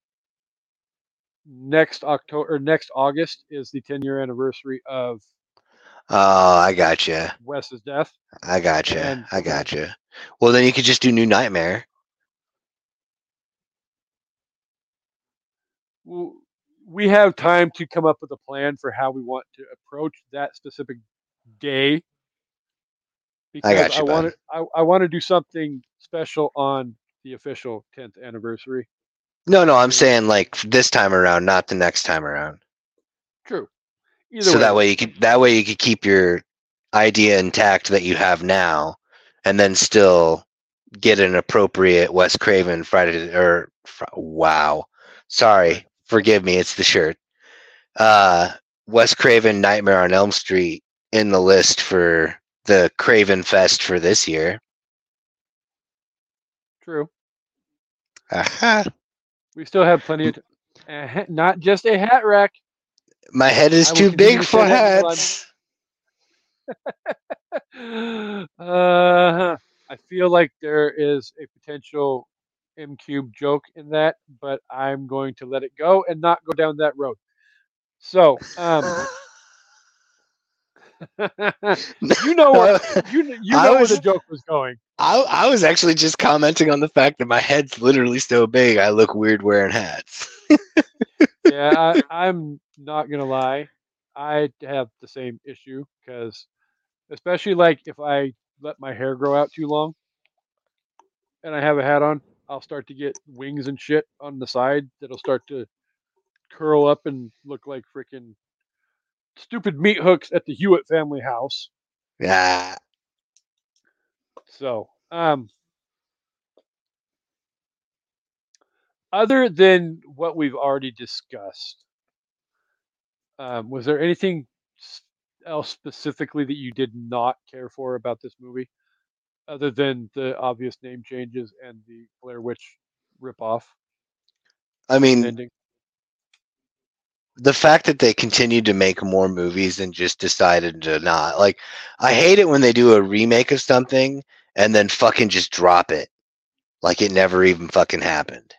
next August is the 10-year anniversary of I gotcha. Wes's death. I gotcha. Well, then you could just do New Nightmare. We have time to come up with a plan for how we want to approach that specific day. Because I want to do something special on the official 10th anniversary. No, I'm saying like this time around, not the next time around. True. So that way you could keep your idea intact that you have now, and then still get an appropriate Wes Craven Sorry, forgive me, it's the shirt. Wes Craven Nightmare on Elm Street in the list for the Craven Fest for this year. True. Aha. We still have plenty of Not just a hat rack. My head is I will too continue big to say for that until hats. I feel like there is a potential M Cube joke in that, but I'm going to let it go and not go down that road. So, you know where you I know where the was joke was going. I was actually just commenting on the fact that my head's literally so big I look weird wearing hats. Yeah, I'm not gonna lie. I have the same issue because, especially like if I let my hair grow out too long and I have a hat on, I'll start to get wings and shit on the side that'll start to curl up and look like freaking stupid meat hooks at the Hewitt family house. Yeah. So, other than what we've already discussed, was there anything else specifically that you did not care for about this movie, other than the obvious name changes and the Blair Witch ripoff I with an mean, ending? the fact that they continued to make more movies and just decided to not. Like, I hate it when they do a remake of something and then fucking just drop it. Like it never even fucking happened.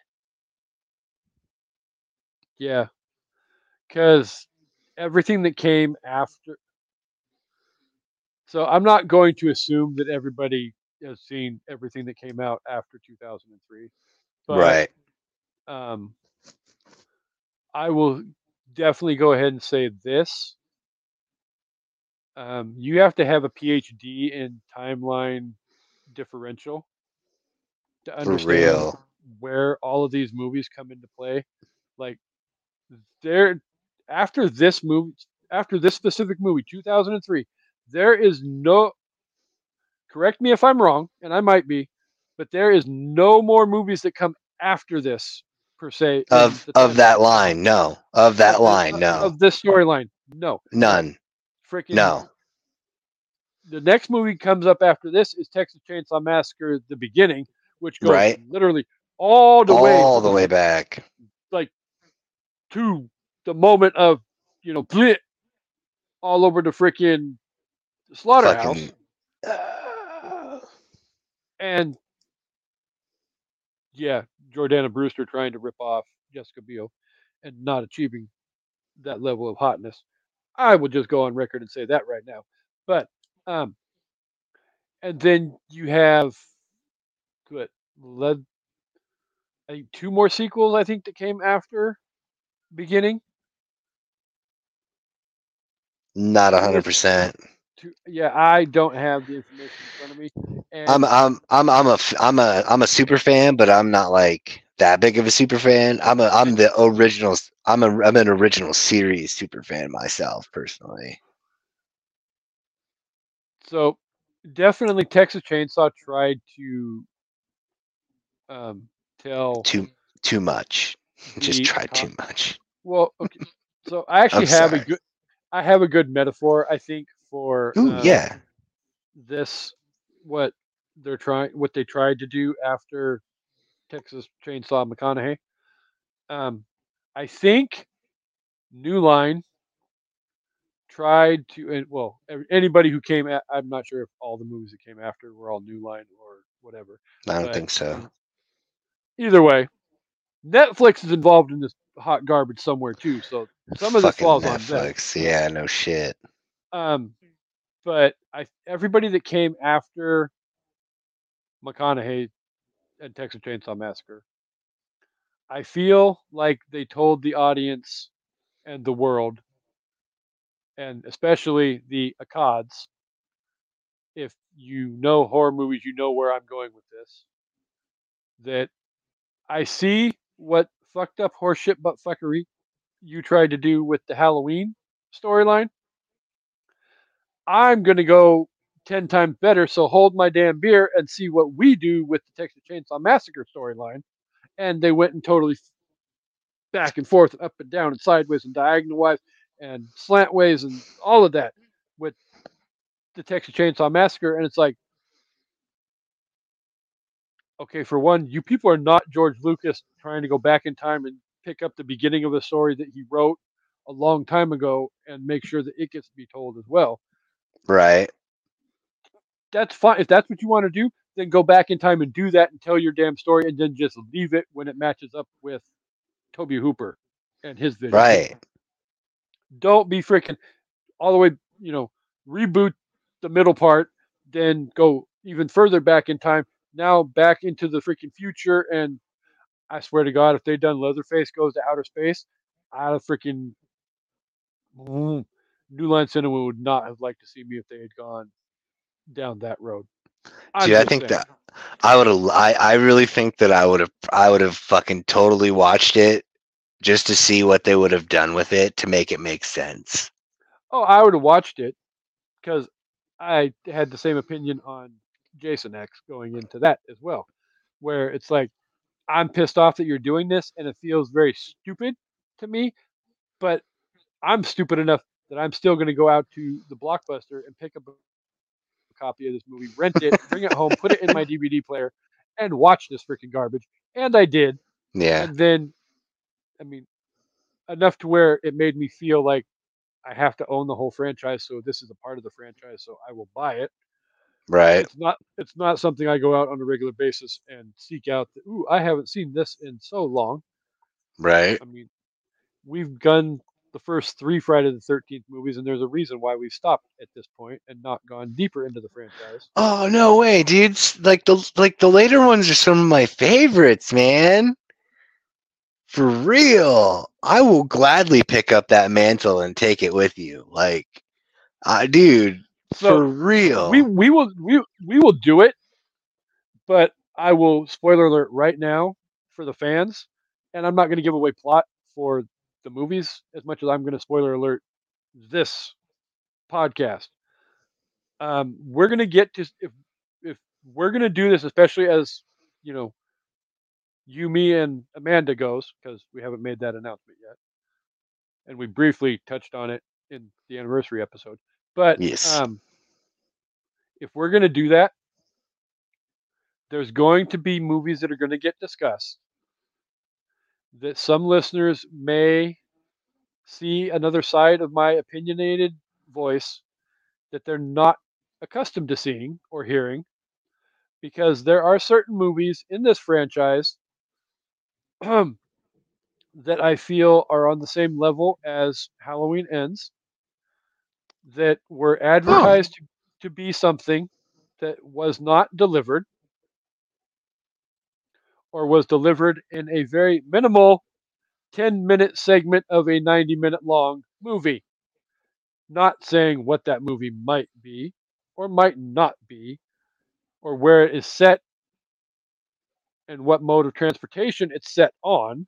Yeah, because everything that came after. So I'm not going to assume that everybody has seen everything that came out after 2003, but Right. um, I will definitely go ahead and say this. You have to have a PhD in timeline differential to For understand real. where all of these movies come into play. Like there, after this movie, after this specific movie, 2003, there is no. Correct me if I'm wrong, and I might be, but there is no more movies that come after this per se in the Of timeline that line, no. Of that line, no. of this storyline. No, none. None. Freaking No. the next movie comes up after this is Texas Chainsaw Massacre: The Beginning, which goes Right? literally all the way All to the the way back. like to the moment of bleh, all over the freaking slaughterhouse, Fucking. Uh, and yeah, Jordana Brewster trying to rip off Jessica Biel and not achieving that level of hotness. I will just go on record and say that right now. But um, and then you have what led I think two more sequels I think that came after Beginning. not I think it's 100%. two. Yeah, I don't have the information in front of me, I'm and I'm I'm I'm a f- I'm a super fan, but I'm not like that big of a super fan. I'm and the original. I'm an original series super fan myself personally. so definitely Texas Chainsaw tried to um, tell Too much. Just the tried too much. well. Okay, so I actually I'm have a sorry. good. I have a good metaphor, I think, for Ooh, yeah. this what they tried to do after Texas Chainsaw McConaughey. Um, I think New Line tried to, and well, anybody who came, I'm not sure if all the movies that came after were all New Line or whatever, I don't but think so. either way, Netflix is involved in this hot garbage somewhere too. So some of this Fucking falls on them. Netflix. Yeah, no shit. Um, but everybody that came after McConaughey and Texas Chainsaw Massacre, I feel like they told the audience and the world, and especially the Akkads, if you know horror movies, you know where I'm going with this. That I see what fucked up horseshit butt fuckery you tried to do with the Halloween storyline. I'm gonna go 10 times better. So hold my damn beer and see what we do with the Texas Chainsaw Massacre storyline. And they went and totally back and forth, up and down, and sideways, and diagonal wise, and slant ways, and all of that with the Texas Chainsaw Massacre. And it's like, okay, for one, you people are not George Lucas trying to go back in time and pick up the beginning of a story that he wrote a long time ago and make sure that it gets to be told as well. Right. That's fine. If that's what you want to do, then go back in time and do that and tell your damn story, and then just leave it when it matches up with Toby Hooper and his vision. Right. Don't be freaking all the way, reboot the middle part, then go even further back in time. Now back into the freaking future, and I swear to God, if they'd done Leatherface goes to outer space, I'd have freaking New Line Cinema would not have liked to see me if they had gone down that road. Dude, I think that I would have. I really think that I would have fucking totally watched it just to see what they would have done with it to make it make sense. Oh, I would have watched it because I had the same opinion on Jason X going into that as well, where it's like, I'm pissed off that you're doing this and it feels very stupid to me, but I'm stupid enough that I'm still going to go out to the Blockbuster and pick up a copy of this movie, rent it, bring it home, put it in my DVD player, and watch this freaking garbage. And I did. Yeah. And then, I mean, enough to where it made me feel like I have to own the whole franchise, so this is a part of the franchise, so I will buy it. Right. It's not something I go out on a regular basis and seek out. Ooh, I haven't seen this in so long. Right. I mean, we've done the first 3 Friday the 13th movies, and there's a reason why we've stopped at this point and not gone deeper into the franchise. Oh no way, dude! Like the later ones are some of my favorites, man. For real, I will gladly pick up that mantle and take it with you. Like, dude, So for real. we will do it, but I will spoiler alert right now for the fans, and I'm not going to give away plot for the movies as much as I'm going to spoiler alert this podcast. We're going to get to if we're going to do this, especially as you, me, and Amanda goes, because we haven't made that announcement yet, and we briefly touched on it in the anniversary episode. But Yes. if we're going to do that, there's going to be movies that are going to get discussed that some listeners may see another side of my opinionated voice that they're not accustomed to seeing or hearing, because there are certain movies in this franchise that I feel are on the same level as Halloween Ends, that were advertised to be something that was not delivered, or was delivered in a very minimal 10-minute segment of a 90-minute long movie. Not saying what that movie might be or might not be, or where it is set and what mode of transportation it's set on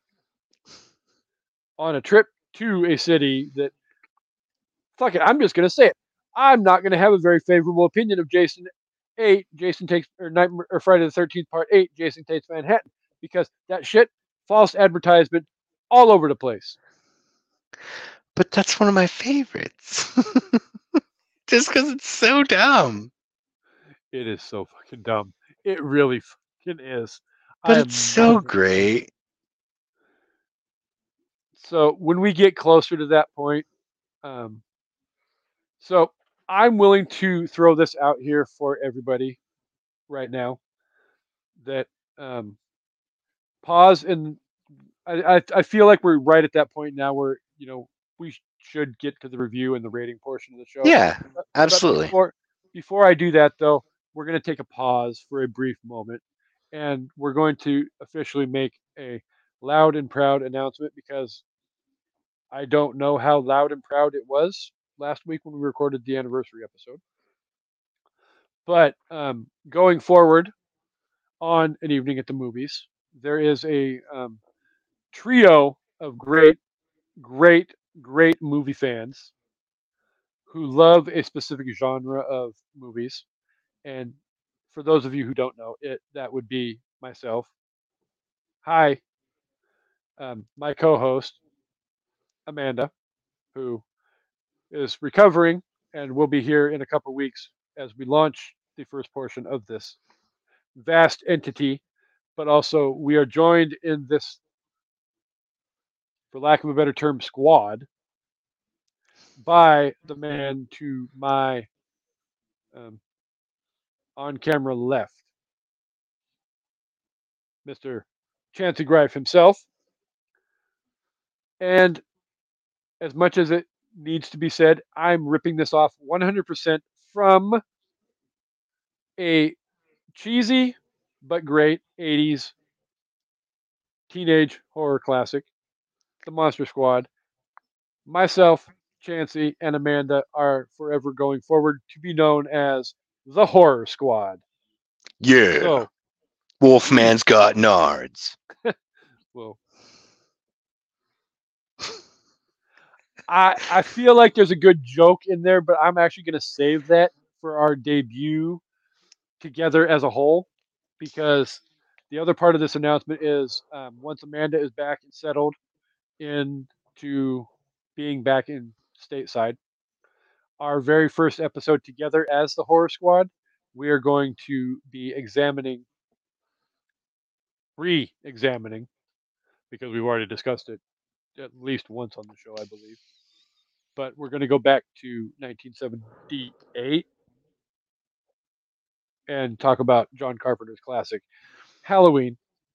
a trip to a city that, fuck it, I'm just going to say it. I'm not going to have a very favorable opinion of Jason 8, Jason Takes, or Nightmare, or Friday the 13th Part 8, Jason Takes Manhattan, because that shit, false advertisement all over the place. But that's one of my favorites. Just because it's so dumb. It is so fucking dumb. It really fucking is. But it's so great. So when we get closer to that point, so I'm willing to throw this out here for everybody right now, that pause, and I feel like we're right at that point now where we should get to the review and the rating portion of the show. Yeah, absolutely. But before I do that, though, we're going to take a pause for a brief moment, and we're going to officially make a loud and proud announcement, because I don't know how loud and proud it was last week when we recorded the anniversary episode. But going forward on An Evening at the Movies, there is a trio of great movie fans who love a specific genre of movies. And for those of you who don't know it, that would be myself. Hi, my co-host, Amanda, who is recovering and will be here in a couple weeks as we launch the first portion of this vast entity. But also, we are joined in this for lack of a better term, squad by the man to my um, on camera left, Mr. Chancey Greif himself. And as much as it needs to be said, I'm ripping this off 100% from a cheesy but great 80s teenage horror classic, The Monster Squad. Myself, Chancey, and Amanda are forever going forward to be known as the Horror Squad. Yeah. So, Wolfman's got nards. well, I feel like there's a good joke in there, but I'm actually going to save that for our debut together as a whole, because the other part of this announcement is once Amanda is back and settled into being back in stateside, our very first episode together as the Horror Squad, we are going to be re-examining, because we've already discussed it at least once on the show, I believe. But we're going to go back to 1978 and talk about John Carpenter's classic Halloween.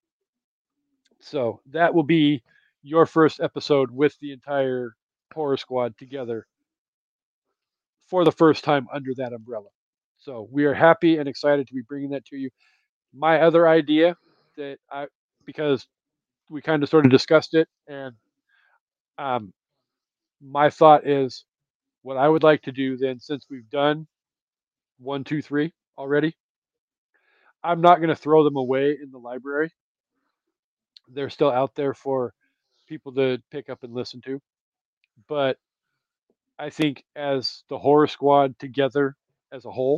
So that will be your first episode with the entire Horror Squad together for the first time under that umbrella. So we are happy and excited to be bringing that to you. My other idea because we kind of sort of discussed it, and um, my thought is what I would like to do then, since we've done 1, 2, 3 already, I'm not going to throw them away in the library. They're still out there for people to pick up and listen to. But I think as the Horror Squad together as a whole,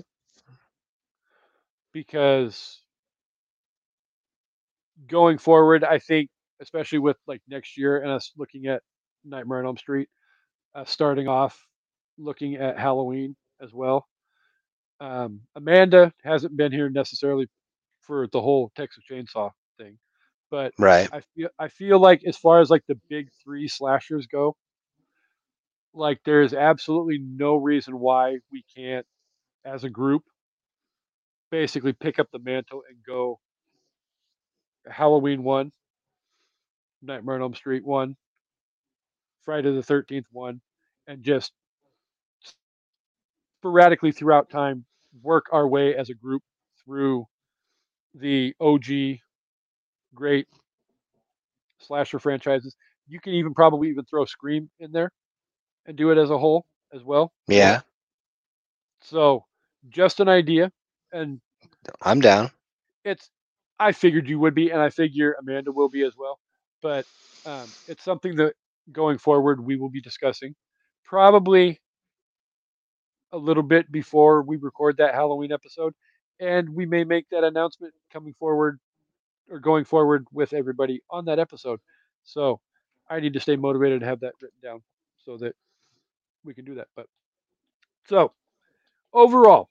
because going forward, I think, especially with like next year and us looking at Nightmare on Elm Street, starting off looking at Halloween as well. Amanda hasn't been here necessarily for the whole Texas Chainsaw thing, but Right. I feel like as far as like the big three slashers go, like there's absolutely no reason why we can't, as a group, basically pick up the mantle and go Halloween 1, Nightmare on Elm Street 1, Friday the 13th 1, and just sporadically throughout time work our way as a group through the OG great slasher franchises. You can even probably even throw Scream in there and do it as a whole as well. Yeah, So just an idea, and I'm down. it's I figured you would be, and I figure Amanda will be as well. But it's something that going forward we will be discussing, probably a little bit before we record that Halloween episode, and we may make that announcement coming forward or going forward with everybody on that episode. So I need to stay motivated to have that written down so that we can do that. But so overall,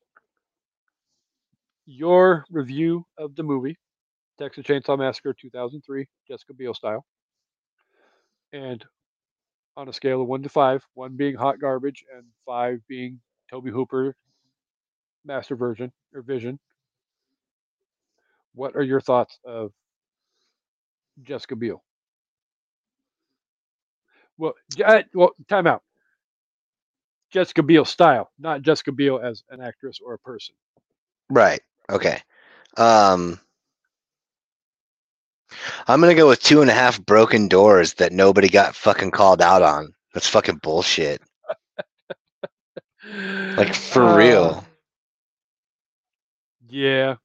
your review of the movie Texas Chainsaw Massacre 2003, Jessica Biel style, and on a scale of 1 to 5, 1 being hot garbage and 5 being Toby Hooper master version or vision. What are your thoughts of Jessica Biel? Well, time out. Jessica Biel style, not Jessica Biel as an actress or a person. Right. Okay. I'm gonna go with 2.5 broken doors that nobody got fucking called out on. That's fucking bullshit. Like for real. Yeah,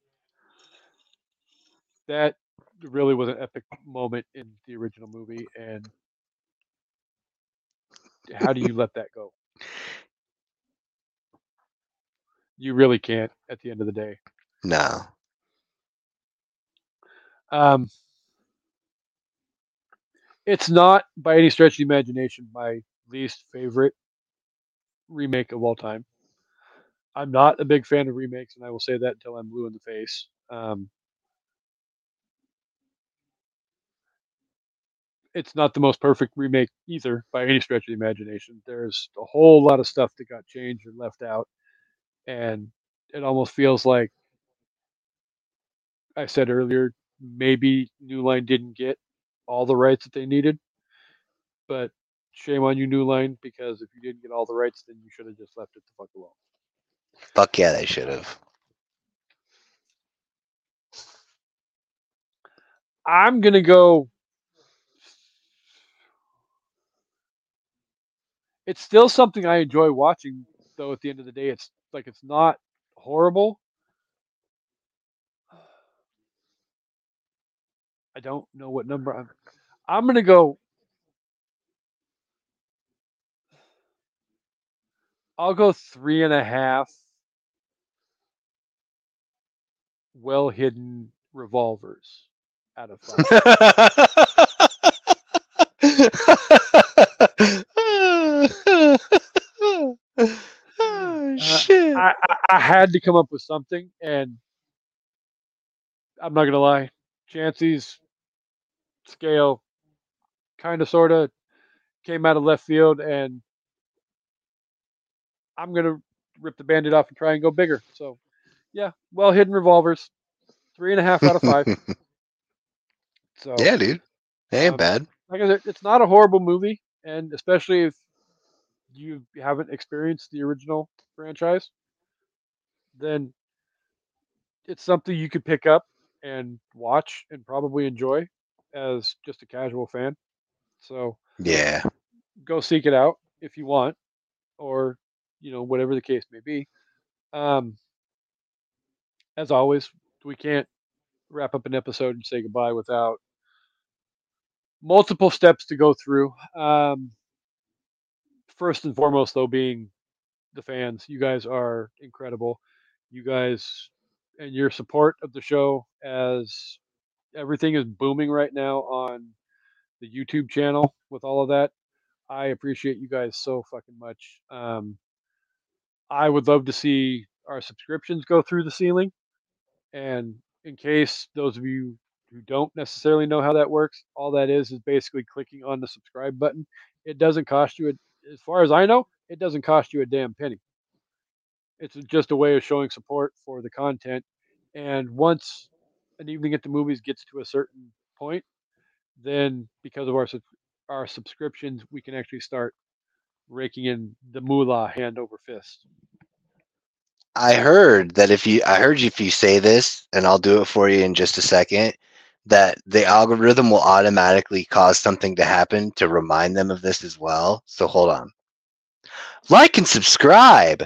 that really was an epic moment in the original movie, and how do you let that go? You really can't at the end of the day. No. Um, it's not by any stretch of the imagination my least favorite remake of all time. I'm not a big fan of remakes, and I will say that until I'm blue in the face. it's not the most perfect remake either by any stretch of the imagination. There's a whole lot of stuff that got changed and left out, and it almost feels like I said earlier, maybe New Line didn't get all the rights that they needed, but shame on you, New Line, because if you didn't get all the rights, then you should have just left it the fuck alone. Fuck yeah, they should have. I'm gonna go. It's still something I enjoy watching, though. At the end of the day, it's not horrible. I don't know what number I'm gonna go. I'll go 3.5 well hidden revolvers out of 5. Oh, shit. I had to come up with something, and I'm not gonna lie, Chansey's scale kind of sort of came out of left field, and I'm gonna rip the bandit off and try and go bigger. So, yeah, well hidden revolvers, 3.5 out of 5. So Yeah, dude. They ain't bad. like I said, it's not a horrible movie, and especially if you haven't experienced the original franchise, then it's something you could pick up and watch and probably enjoy as just a casual fan. So Yeah. go seek it out if you want, or whatever the case may be. Um, as always, we can't wrap up an episode and say goodbye without multiple steps to go through. First and foremost, though, being the fans. You guys are incredible. You guys and your support of the show, as everything is booming right now on the YouTube channel with all of that. I appreciate you guys so fucking much. I would love to see our subscriptions go through the ceiling. And in case those of you who don't necessarily know how that works, all that is basically clicking on the subscribe button. It doesn't cost you, as far as I know, it doesn't cost you a damn penny. It's just a way of showing support for the content. And once an evening at the movies gets to a certain point, then because of our subscriptions, we can actually start raking in the moolah hand over fist. I heard if you say this, and I'll do it for you in just a second, that the algorithm will automatically cause something to happen to remind them of this as well. So hold on. Like and subscribe.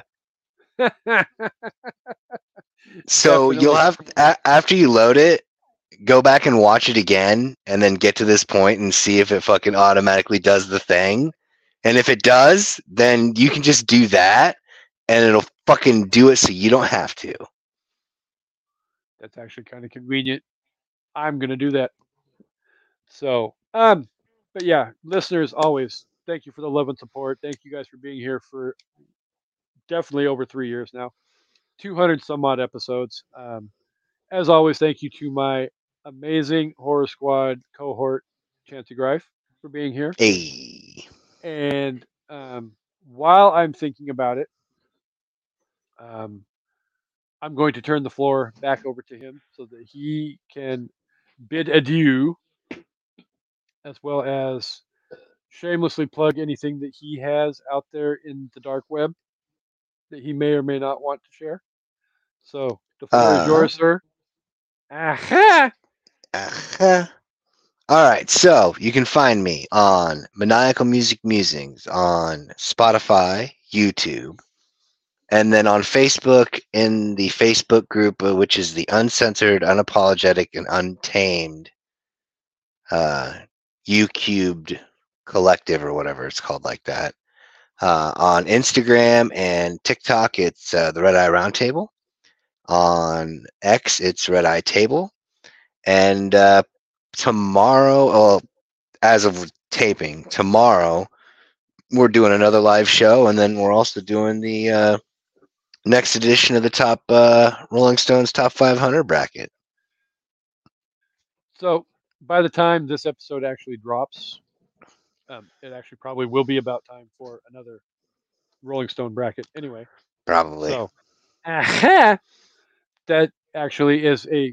So Definitely. you'll have, after you load it, go back and watch it again, and then get to this point and see if it fucking automatically does the thing. And if it does, then you can just do that, and it'll fucking do it so you don't have to. That's actually kind of convenient. I'm gonna do that. So, but yeah, listeners, always thank you for the love and support. Thank you guys for being here for definitely over 3 years now, 200 some odd episodes. As always, thank you to my amazing Horror Squad cohort, Chancey Greif, for being here. Hey. And while I'm thinking about it, I'm going to turn the floor back over to him so that he can bid adieu, as well as shamelessly plug anything that he has out there in the dark web that he may or may not want to share. So the floor is yours, sir. Aha! All right, so you can find me on Maniacal Music Musings on Spotify, YouTube, and then on Facebook in the Facebook group, which is the Uncensored, Unapologetic, and Untamed U-Cubed Collective, or whatever it's called, like that. On Instagram and TikTok, it's the Red Eye Roundtable. On X, it's Red Eye Table. And tomorrow, as of taping, tomorrow, we're doing another live show, and then we're also doing the next edition of the top Rolling Stones Top 500 bracket. So by the time this episode actually drops, it actually probably will be about time for another Rolling Stone bracket anyway. Probably. So that actually is a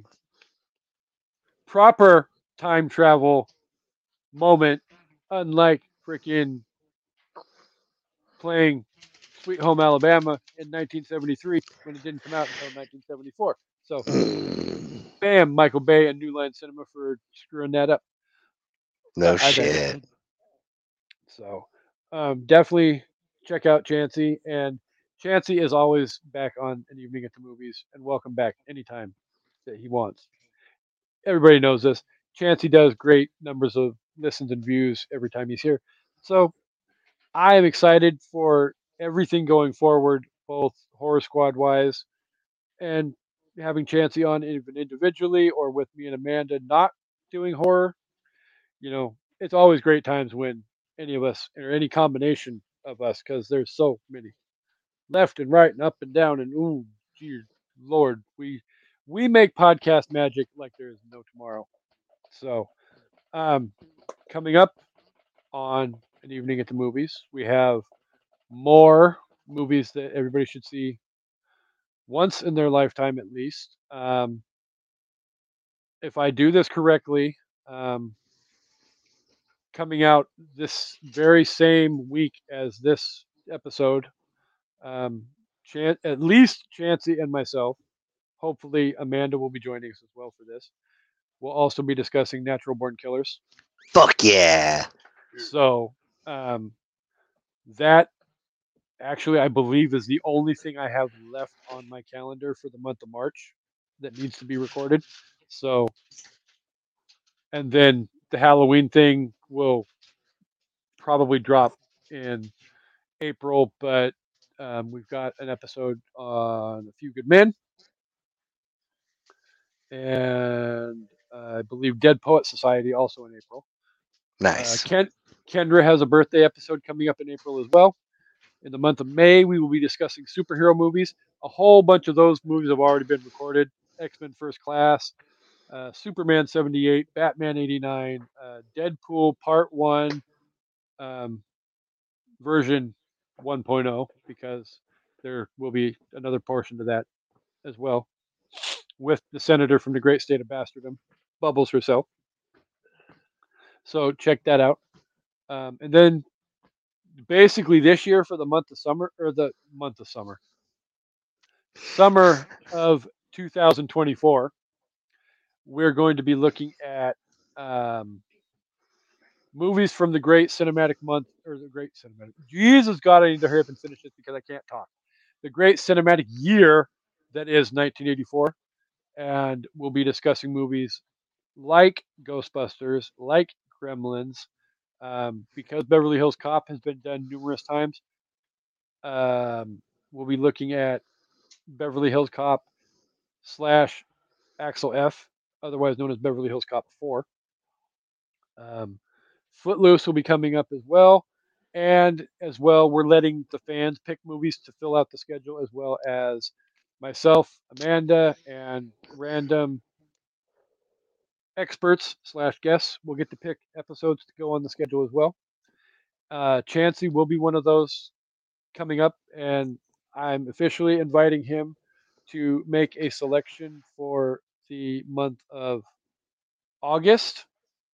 proper time travel moment, unlike freaking playing Sweet Home Alabama in 1973 when it didn't come out until 1974. So, bam, Michael Bay and New Line Cinema for screwing that up. No But I digress. shit. So, definitely check out Chansey. And Chansey is always back on An Evening at the Movies and welcome back anytime that he wants. Everybody knows this. Chansey does great numbers of listens and views every time he's here. So, I am excited for everything going forward, both Horror Squad wise and having Chansey on even individually or with me and Amanda not doing horror. It's always great times when any of us or any combination of us, because there's so many left and right and up and down and ooh, gee, Lord, we make podcast magic like there is no tomorrow. So, um, coming up on An Evening at the Movies, we have more movies that everybody should see once in their lifetime at least. If I do this correctly, um, coming out this very same week as this episode, um, at least Chansey and myself. Hopefully, Amanda will be joining us as well for this. We'll also be discussing Natural Born Killers. Fuck yeah. So, um, that actually, I believe, is the only thing I have left on my calendar for the month of March that needs to be recorded. So, and then the Halloween thing will probably drop in April, but we've got an episode on A Few Good Men, and I believe Dead Poet Society also in April. Nice. Kendra has a birthday episode coming up in April as well. In the month of May, we will be discussing superhero movies. A whole bunch of those movies have already been recorded. X-Men First Class, Superman 78, Batman 89, Deadpool Part 1, um, version 1.0, because there will be another portion to that as well, with the senator from the great state of Bastardom, Bubbles herself. So check that out. And then basically this year for the month of summer, or the month of summer of 2024, we're going to be looking at movies from the great cinematic month, or the great cinematic. Jesus God, I need to hurry up and finish this because I can't talk. The great cinematic year that is 1984, and we'll be discussing movies like Ghostbusters, like Gremlins, because Beverly Hills Cop has been done numerous times. We'll be looking at Beverly Hills Cop slash Axel F, otherwise known as Beverly Hills Cop 4. Um, Footloose will be coming up as well. And as well, we're letting the fans pick movies to fill out the schedule, as well as myself, Amanda, and random experts slash guests will get to pick episodes to go on the schedule as well. Chansey will be one of those coming up, and I'm officially inviting him to make a selection for the month of August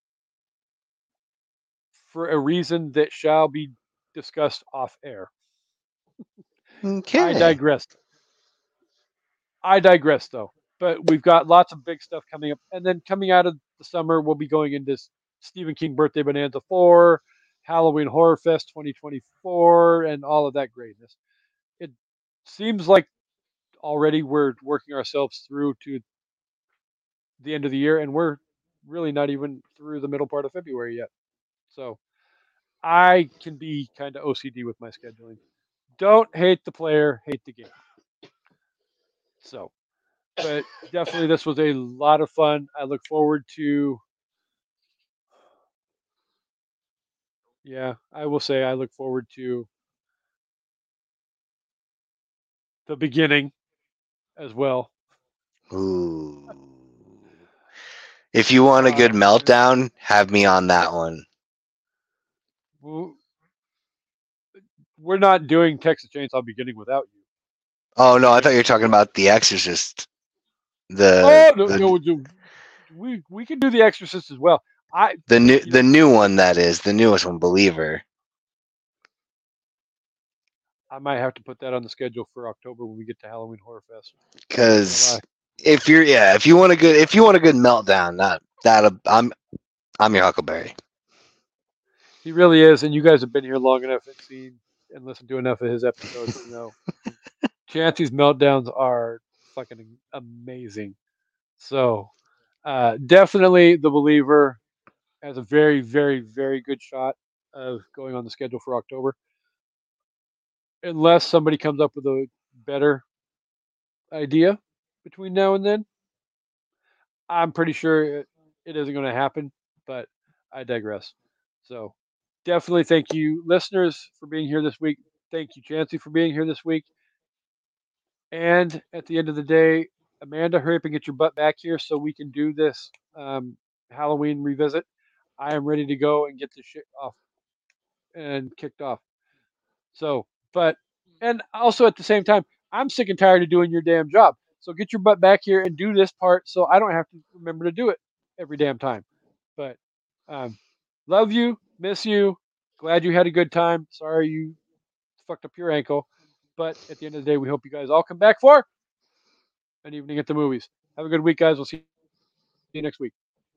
for a reason that shall be discussed off air. I Okay. digress. Though. But we've got lots of big stuff coming up, and then coming out of the summer, we'll be going into Stephen King Birthday Bonanza 4, Halloween Horror Fest 2024, and all of that greatness. It seems like already we're working ourselves through to the end of the year, and we're really not even through the middle part of February yet. So I can be kind of OCD with my scheduling. Don't hate the player, hate the game. So, but definitely this was a lot of fun. I look forward to, yeah, I will say I look forward to the beginning as well. Ooh. If you want a good meltdown, have me on that one. We're not doing Texas Chainsaw Beginning without you. Oh no, I thought you were talking about The Exorcist. No, we can do The Exorcist as well. The new one, that is the newest one, Believer. I might have to put that on the schedule for October when we get to Halloween Horror Fest. Because if you want a good meltdown, I'm your Huckleberry. He really is, and you guys have been here long enough and seen and listened to enough of his episodes to know Chancey's meltdowns are fucking amazing. So definitely The Believer has a very, very, very good shot of going on the schedule for October. Unless somebody comes up with a better idea between now and then. I'm pretty sure it isn't going to happen, but I digress. So definitely thank you, listeners, for being here this week. Thank you, Chancey, for being here this week. And at the end of the day, Amanda, hurry up and get your butt back here so we can do this Halloween revisit. I am ready to go and get this shit off and kicked off. So, and also at the same time, I'm sick and tired of doing your damn job. So get your butt back here and do this part so I don't have to remember to do it every damn time. But love you, miss you, glad you had a good time. Sorry you fucked up your ankle. But at the end of the day, we hope you guys all come back for an evening at the movies. Have a good week, guys. We'll see you next week.